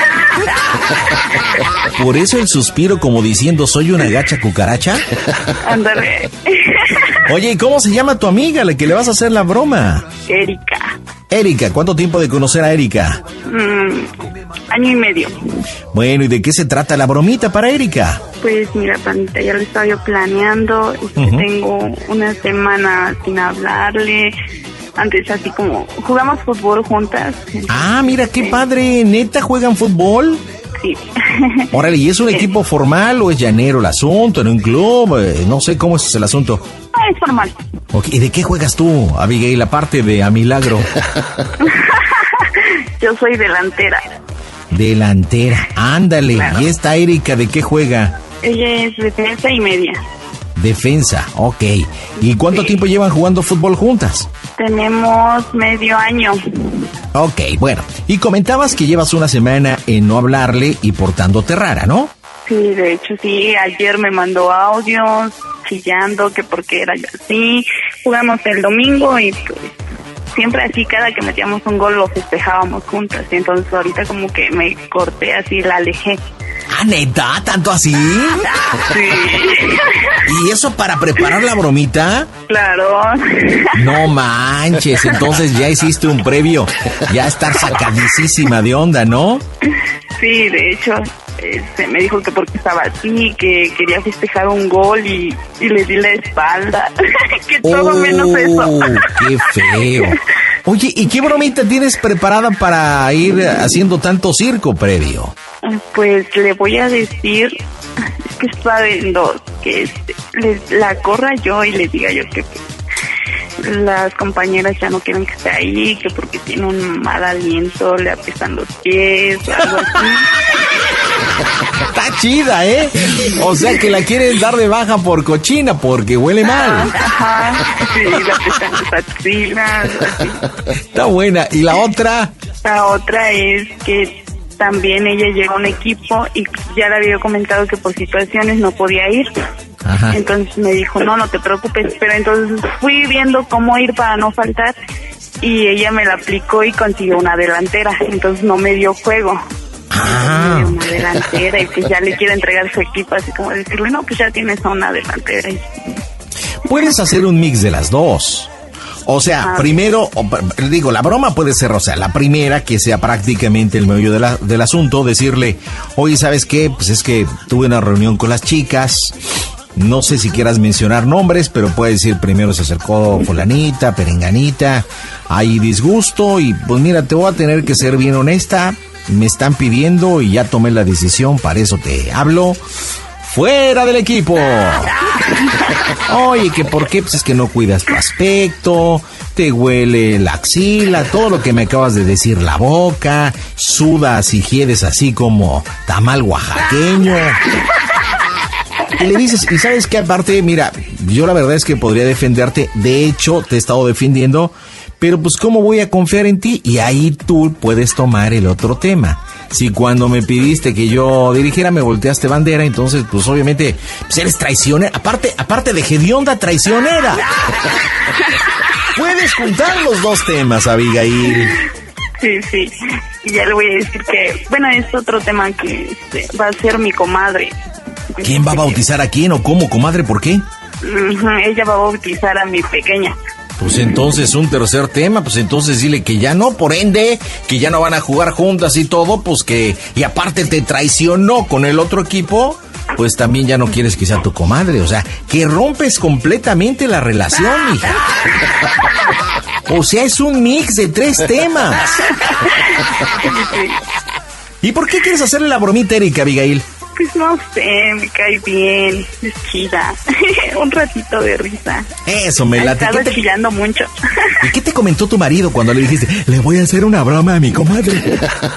Por eso el suspiro como diciendo, ¿soy una gacha cucaracha? Ándale. Oye, ¿y cómo se llama tu amiga, la que le vas a hacer la broma? Erika. Erika, ¿cuánto tiempo de conocer a Erika? Año y medio. Bueno, ¿y de qué se trata la bromita para Erika? Pues mira, Pandita, ya lo estaba yo planeando. Tengo una semana sin hablarle. Antes así como jugamos fútbol juntas. Ah, mira, qué padre. ¿Neta juegan fútbol? Sí. Órale, ¿y es un equipo formal o es llanero el asunto, en un club? No sé cómo es el asunto. Es formal. Okay. ¿Y de qué juegas tú, Abigail, aparte de a Milagro? Yo soy delantera. Delantera, ándale. Claro. ¿Y esta Erika de qué juega? Ella es defensa y media. Defensa, ok. ¿Y cuánto tiempo llevan jugando fútbol juntas? Tenemos medio año. Ok, bueno. Y comentabas que llevas una semana en no hablarle y portándote rara, ¿no? Sí, de hecho sí. Ayer me mandó audios chillando que porque era yo así. Jugamos el domingo y pues siempre así, cada que metíamos un gol lo festejábamos juntas. Y entonces ahorita como que me corté así, la alejé. ¿Ah, neta? ¿Tanto así? Sí. ¿Y eso para preparar la bromita? Claro. No manches, entonces ya hiciste un previo. Ya estar sacadísima de onda, ¿no? Sí, de hecho, me dijo que porque estaba así, que quería festejar un gol y le di la espalda. Que todo menos eso. ¡Qué feo! Oye, ¿y qué bromita tienes preparada para ir haciendo tanto circo previo? Pues le voy a decir, es que está en dos, que la corra yo y le diga yo que las compañeras ya no quieren que esté ahí, que porque tiene un mal aliento, le apestan los pies, algo así. Está chida, ¿eh? O sea que la quieren dar de baja por cochina, porque huele mal. Ajá, sí, le apestan las axilas, así. Está buena. ¿Y la otra? La otra es que también ella llegó a un equipo y ya le había comentado que por situaciones no podía ir. Ajá. Entonces me dijo, no te preocupes, pero entonces fui viendo cómo ir para no faltar y ella me la aplicó y consiguió una delantera, entonces no me dio juego. Ah. Me dio una delantera y pues ya le quiero entregar su equipo, así como decirle, no, pues ya tienes a una delantera. Puedes hacer un mix de las dos. O sea, primero, digo, la broma puede ser, o sea, la primera que sea prácticamente el meollo del asunto, decirle, oye, ¿sabes qué? Pues es que tuve una reunión con las chicas, no sé si quieras mencionar nombres, pero puedes decir, primero se acercó fulanita, perenganita, hay disgusto y pues mira, te voy a tener que ser bien honesta, me están pidiendo y ya tomé la decisión, para eso te hablo. ¡Fuera del equipo! Oye, ¿que por qué? Pues es que no cuidas tu aspecto, te huele la axila, todo lo que me acabas de decir, la boca, sudas y hiedes así como tamal oaxaqueño. Y le dices, y sabes qué, aparte, mira, yo la verdad es que podría defenderte, de hecho, te he estado defendiendo, pero pues ¿cómo voy a confiar en ti? Y ahí tú puedes tomar el otro tema. Si cuando me pidiste que yo dirigiera me volteaste bandera, entonces pues obviamente pues eres traicionera, aparte de hedionda, traicionera. Puedes juntar los dos temas, Abigail. Sí, y ya le voy a decir que, bueno, es otro tema que va a ser mi comadre. ¿Quién va a bautizar a quién o cómo, comadre? ¿Por qué? Ella va a bautizar a mi pequeña. Pues entonces un tercer tema, pues entonces dile que ya no, por ende, que ya no van a jugar juntas y todo, pues que, y aparte te traicionó con el otro equipo, pues también ya no quieres que sea tu comadre, o sea, que rompes completamente la relación, mija. O sea, es un mix de 3 temas. ¿Y por qué quieres hacerle la bromita, Erika, Abigail? Pues no sé, me cae bien, es chida. Un ratito de risa. Eso, me late. Estaba chillando mucho. ¿Y qué te comentó tu marido cuando le dijiste, le voy a hacer una broma a mi comadre?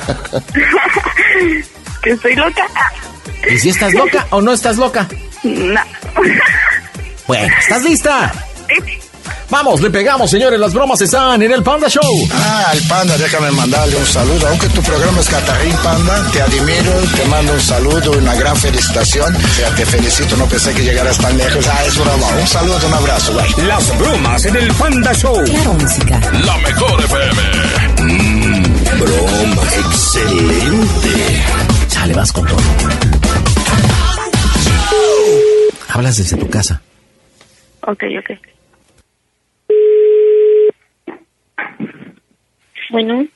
Que estoy loca. ¿Y si estás loca o no estás loca? No. Bueno, ¿estás lista? Sí. Vamos, le pegamos, señores. Las bromas están en el Panda Show. El Panda, déjame mandarle un saludo. Aunque tu programa es Catarín, Panda, te admiro, te mando un saludo, una gran felicitación. O sea, te felicito, no pensé que llegaras tan lejos. Es broma. Un saludo, un abrazo, bye. Las bromas en el Panda Show. Claro, música. La mejor FM. Broma, excelente. Sale, vas con todo. Hablas desde tu casa. Ok. Bueno,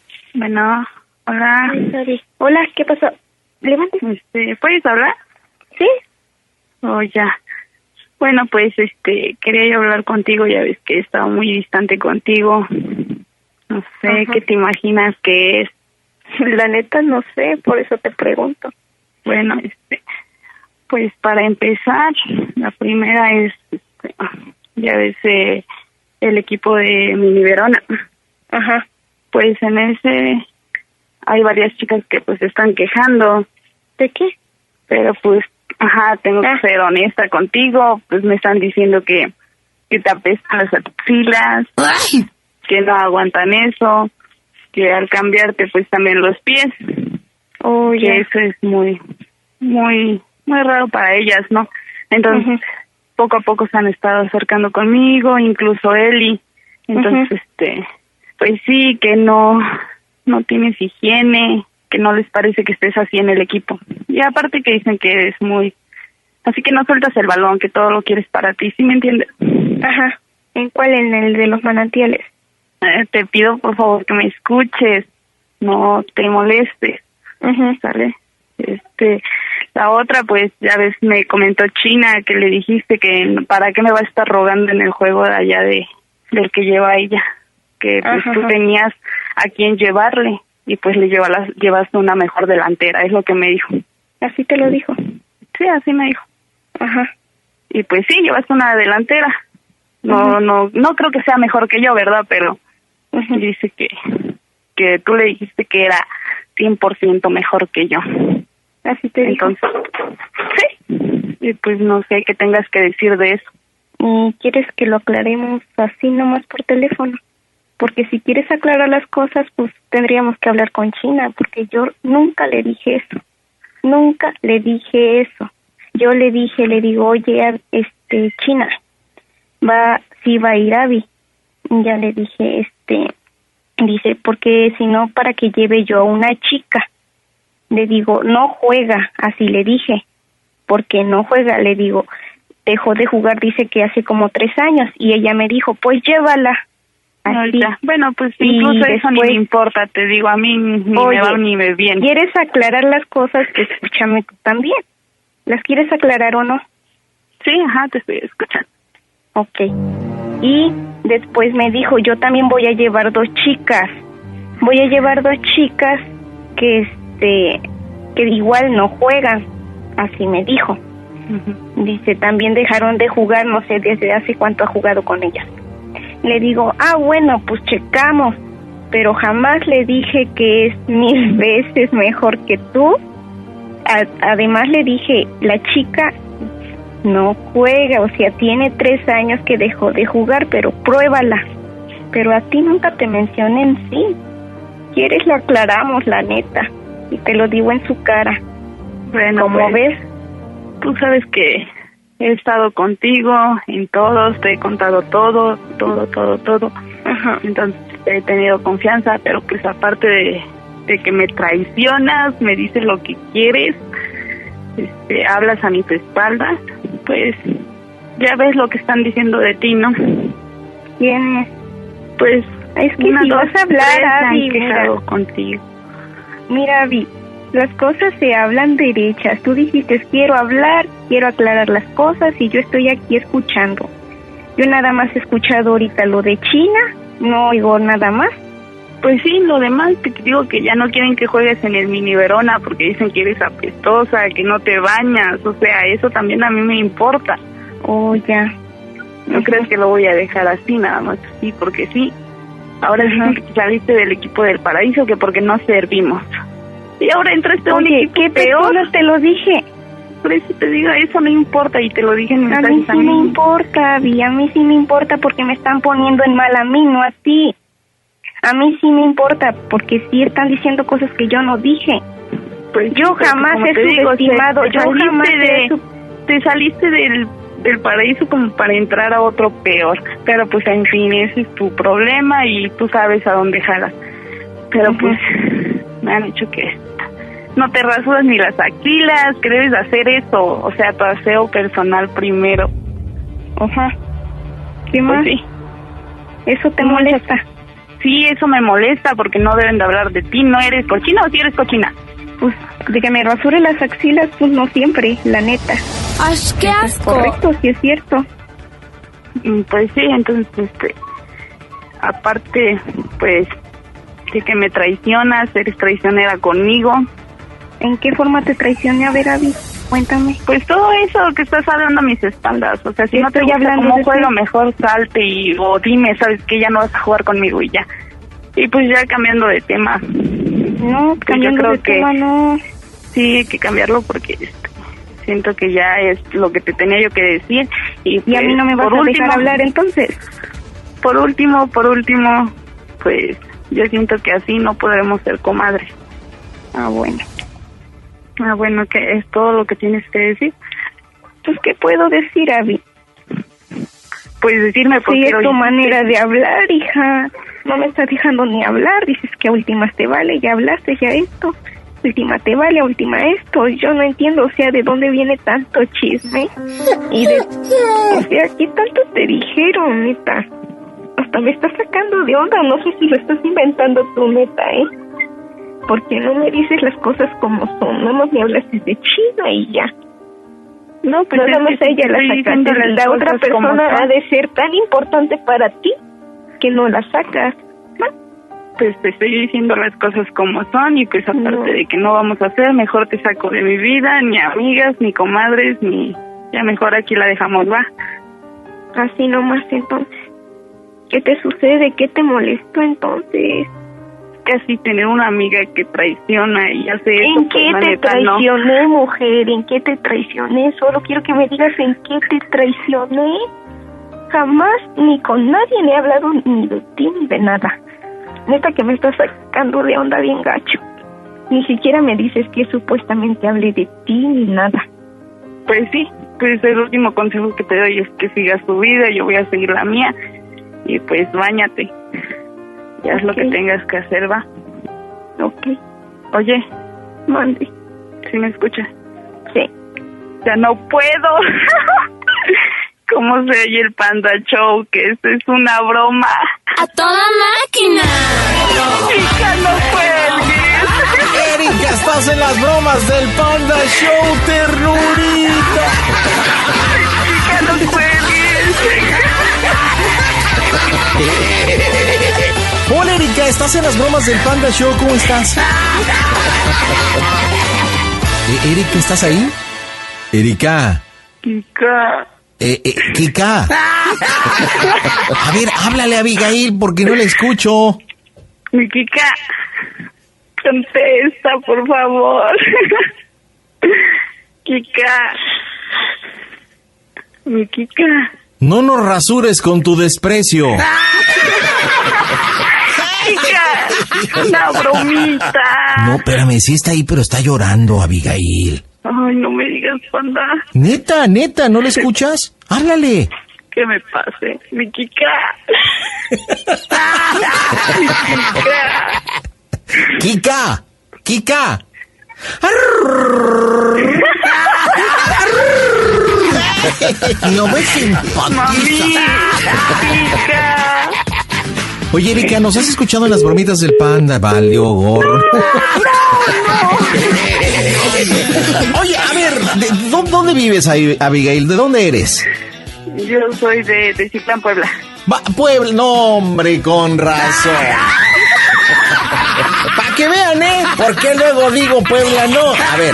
hola. Hola, ¿qué pasó? Levante. ¿Puedes hablar? ¿Sí? Oh, ya. Bueno, pues, quería yo hablar contigo, ya ves que he estado muy distante contigo. No sé, Ajá. ¿Qué te imaginas que es? La neta no sé, por eso te pregunto. Bueno, pues para empezar, la primera es, ya ves, el equipo de Mini Verona. Ajá. Pues en ese hay varias chicas que pues están quejando. ¿De qué? Pero pues, tengo que ser honesta contigo, pues me están diciendo que te apestan las axilas, que no aguantan eso, que al cambiarte pues también los pies. Que eso es muy raro para ellas, ¿no? Entonces, poco a poco se han estado acercando conmigo, incluso Eli. Entonces, pues sí, que no tienes higiene, que no les parece que estés así en el equipo. Y aparte que dicen que eres así que no sueltas el balón, que todo lo quieres para ti, ¿sí me entiendes? Ajá. ¿En cuál? ¿En el de los manantiales? Te pido por favor que me escuches, no te molestes, ¿sale? La otra, pues ya ves, me comentó China que le dijiste que para qué me va a estar rogando en el juego de allá del que lleva ella, que pues tú tenías a quien llevarle y pues le llevaste una mejor delantera, es lo que me dijo. ¿Así te lo dijo? Sí, así me dijo. Ajá. Y pues sí, llevaste una delantera. No creo que sea mejor que yo, ¿verdad? Pero dice que tú le dijiste que era 100% mejor que yo. Así te dijo. Entonces, sí. Y pues no sé qué tengas que decir de eso. ¿Quieres que lo aclaremos así nomás por teléfono? Porque si quieres aclarar las cosas, pues tendríamos que hablar con China, porque yo nunca le dije eso. Nunca le dije eso. Yo le digo, oye, China, sí va a ir Abby. Ya le dije, dice, porque si no, para que lleve yo a una chica. Le digo, no juega, así le dije, porque no juega, le digo, dejó de jugar, dice que hace como 3 años, y ella me dijo, pues llévala. Así. Bueno, pues incluso eso ni me importa, te digo, a mí ni me va ni me viene. ¿Quieres aclarar las cosas? Pues escúchame tú también. ¿Las quieres aclarar o no? Sí, te estoy escuchando. Ok. Y después me dijo, yo también voy a llevar 2 chicas. Voy a llevar 2 chicas que igual no juegan. Así me dijo. Dice, también dejaron de jugar, no sé desde hace cuánto ha jugado con ellas. Le digo, bueno, pues checamos, pero jamás le dije que es 1000 veces mejor que tú. Además le dije, la chica no juega, o sea, tiene 3 años que dejó de jugar, pero pruébala. Pero a ti nunca te mencioné en sí. ¿Quieres? Lo aclaramos, la neta, y te lo digo en su cara. Bueno, como ves, tú sabes que he estado contigo en todos, te he contado todo. Entonces he tenido confianza, pero pues aparte de que me traicionas, me dices lo que quieres, hablas a mis espaldas, pues ya ves lo que están diciendo de ti, ¿no? ¿Quién es? Pues es que si vas a hablar, Abby, quejado contigo. Mira, Abby, las cosas se hablan derechas. Tú dijiste, quiero hablar, quiero aclarar las cosas, y yo estoy aquí escuchando. Yo nada más he escuchado ahorita lo de China, no oigo nada más. Pues sí, lo demás, te digo que ya no quieren que juegues en el Mini Verona porque dicen que eres apestosa, que no te bañas, o sea, eso también a mí me importa. Oh, ya. No crees que lo voy a dejar así, nada más así, porque sí. Ahora dicen que saliste del equipo del Paraíso, que porque no servimos. Y ahora entraste a un equipo ¿qué peor. No te lo dije. por eso te digo, eso no importa y te lo dije en A mensajes mí sí me importa, Abby, a mí sí me importa porque me están poniendo en mal a mí, no a ti. A mí sí me importa porque sí están diciendo cosas que yo no dije. Pues yo jamás he subestimado, te saliste del paraíso como para entrar a otro peor, pero pues en fin, ese es tu problema y tú sabes a dónde jalas. Pero pues me han dicho que no te rasuras ni las axilas, que debes hacer eso, o sea, tu aseo personal primero. Ajá. ¿Qué más? Pues sí. ¿Eso te molesta? Sí, eso me molesta porque no deben de hablar de ti. ¿No eres cochina o si eres cochina? Pues de que me rasure las axilas, pues no siempre, la neta. ¡Ay, qué asco! Correcto, sí es cierto. Pues sí, entonces, aparte, pues, de que me traicionas, eres traicionera conmigo. ¿En qué forma te traicioné? A ver, Abby, cuéntame. Pues todo eso que estás hablando a mis espaldas. O sea, si no te gusta hablando cómo juego, mejor salte o dime, sabes que ya no vas a jugar conmigo y ya. Y pues ya cambiando de tema. No, cambiando de tema no. Sí, hay que cambiarlo porque siento que ya es lo que te tenía yo que decir. Y a mí no me vas a dejar hablar entonces. Por último, pues yo siento que así no podremos ser comadres. Ah, bueno, que es todo lo que tienes que decir. Pues, ¿qué puedo decir, Abby? Pues decirme por qué. Sí, es tu manera de hablar, hija. No me estás dejando ni hablar. Dices que a últimas te vale, ya hablaste, ya esto. Última te vale, última esto. Yo no entiendo, o sea, de dónde viene tanto chisme. O sea, ¿qué tanto te dijeron, neta? Hasta me estás sacando de onda. No sé si lo estás inventando tú, neta, porque no me dices las cosas como son. No me hablaste de China y ya. No, pero nada más ella la sacaste. La otra persona ha de ser tan importante para ti que no la sacas. ¿No? Pues te estoy diciendo las cosas como son y pues aparte de que no vamos a hacer, mejor te saco de mi vida, ni amigas, ni comadres, ni... Ya mejor aquí la dejamos, va. Así nomás entonces. ¿Qué te sucede? ¿Qué te molestó entonces? Casi tener una amiga que traiciona y hace eso. ¿En qué te traicioné, mujer? ¿En qué te traicioné? Solo quiero que me digas en qué te traicioné. Jamás ni con nadie le he hablado ni de ti ni de nada. Neta que me estás sacando de onda bien gacho. Ni siquiera me dices que supuestamente hablé de ti ni nada. Pues sí, pues el último consejo que te doy es que sigas tu vida, yo voy a seguir la mía. Y pues báñate. Ya es lo que tengas que hacer, va. Ok. Oye, mande. ¿Sí me escuchas? Sí. Ya no puedo. ¿Cómo se oye el Panda Show? Que esto es una broma. ¡A toda máquina! ¡Chica, no cuelgues! Erika, estás en las bromas del Panda Show, ternurita. ¡Chica, no cuelgues! Hola, Erika, estás en las bromas del Panda Show, ¿cómo estás? Erika, ¿estás ahí? Erika. Kika. Kika. A ver, háblale a Abigail porque no la escucho. Mi Kika, contesta, por favor. Kika. Mi Kika. No nos rasures con tu desprecio. Kika, una bromita. No, espérame, sí está ahí, pero está llorando, Abigail. Ay, no me digas, Panda. Neta, ¿no le escuchas? Háblale. Que me pase, mi Kika. Mi Kika. Kika. No me simpatiza. Oye, Erika, ¿nos has escuchado en las bromitas del Panda? Valió gorro. Oye, a ver, ¿dónde vives, Abigail? ¿De dónde eres? Yo soy de Citlán, Puebla. Puebla, no, hombre, con razón. Para que vean, ¿por qué luego digo Puebla no? A ver.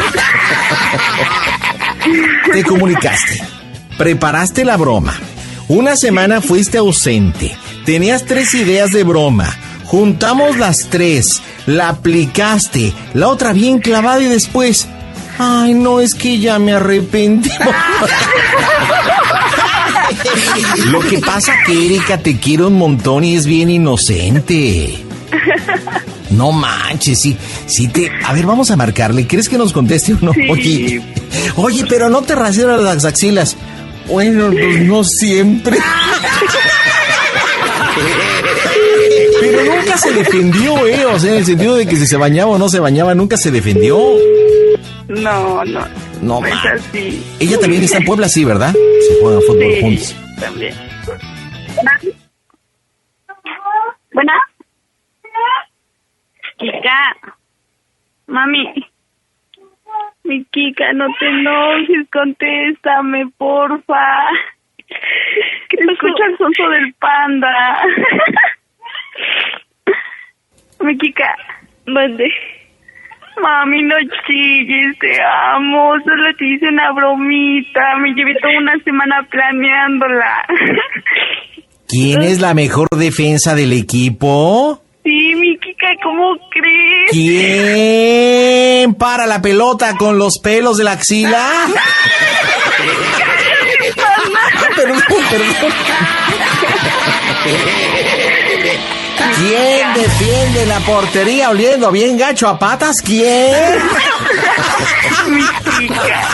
Te comunicaste. Preparaste la broma. Una semana fuiste ausente. Tenías 3 ideas de broma. Juntamos las 3. La aplicaste. La otra bien clavada y después... Ay, no, es que ya me arrepentí. Lo que pasa que Erika te quiere un montón y es bien inocente. No manches, sí te... A ver, vamos a marcarle. ¿Crees que nos conteste o no? Sí. Oye, pero no te raseras las axilas. Bueno, pues no siempre. Pero nunca se defendió, o sea, en el sentido de que si se bañaba o no se bañaba, nunca se defendió. No. No, es así. Ella también está en Puebla, sí, ¿verdad? Se juegan fútbol juntos. También. Bueno. Kika. Mami. Mi Kika, no te enojes, contéstame, porfa. Que te escucha el sonso del panda. Mi Kika. Mande. Mami, no chilles, te amo. Solo te hice una bromita. Me llevé toda una semana planeándola. ¿Quién es la mejor defensa del equipo? Sí, mi Kika, ¿cómo crees? ¿Quién para la pelota con los pelos de la axila? Perdón. ¿Quién defiende la portería oliendo bien gacho a patas? ¿Quién? Mi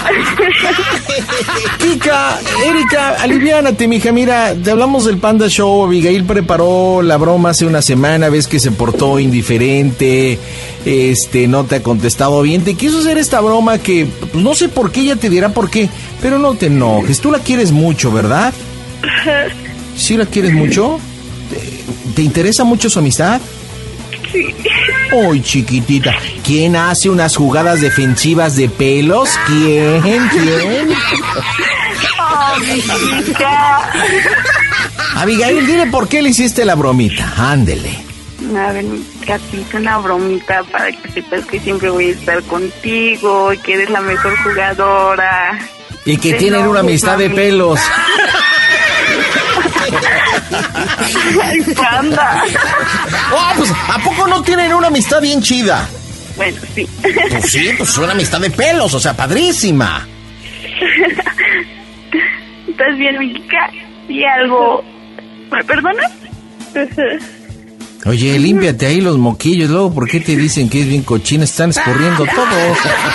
Kika, Erika, aliviánate, mija. Mira, te hablamos del Panda Show. Abigail preparó la broma hace una semana. Ves que se portó indiferente. No te ha contestado bien. Te quiso hacer esta broma que pues, no sé por qué, ella te dirá por qué. Pero no te enojes. Tú la quieres mucho, ¿verdad? ¿Sí la quieres mucho? ¿Te interesa mucho su amistad? Sí. ¡Ay, chiquitita! ¿Quién hace unas jugadas defensivas de pelos? ¿Quién? Oh, mi Kika. Abigail, dile por qué le hiciste la bromita. Ándele. A ver, Catita, una bromita para que sepas que siempre voy a estar contigo y que eres la mejor jugadora. Y que tienen una amistad de pelos. Ay, Panda. Oh, pues, ¿a poco no tienen una amistad bien chida? Bueno, sí. Pues sí, pues una amistad de pelos, o sea, padrísima. ¿Estás bien, mi Kika? ¿Y algo? ¿Me perdonas? Oye, límpiate ahí los moquillos, luego, ¿por qué te dicen que es bien cochina? Están escurriendo todo.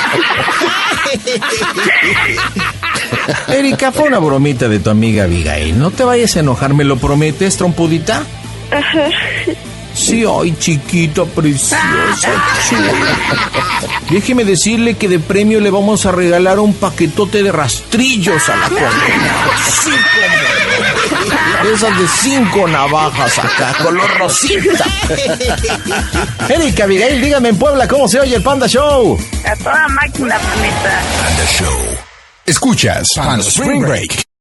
Erika, fue una bromita de tu amiga Abigail. No te vayas a enojar, ¿me lo prometes, trompudita? Ajá. Sí, ay, chiquita, preciosa, chula. Déjeme decirle que de premio le vamos a regalar un paquetote de rastrillos a la condena. Sí, como esas de 5 navajas acá, color rosita. Erika, Abigail, dígame en Puebla, ¿cómo se oye el Panda Show? A toda máquina, planeta. Panda Show. Escuchas Panda Spring Break.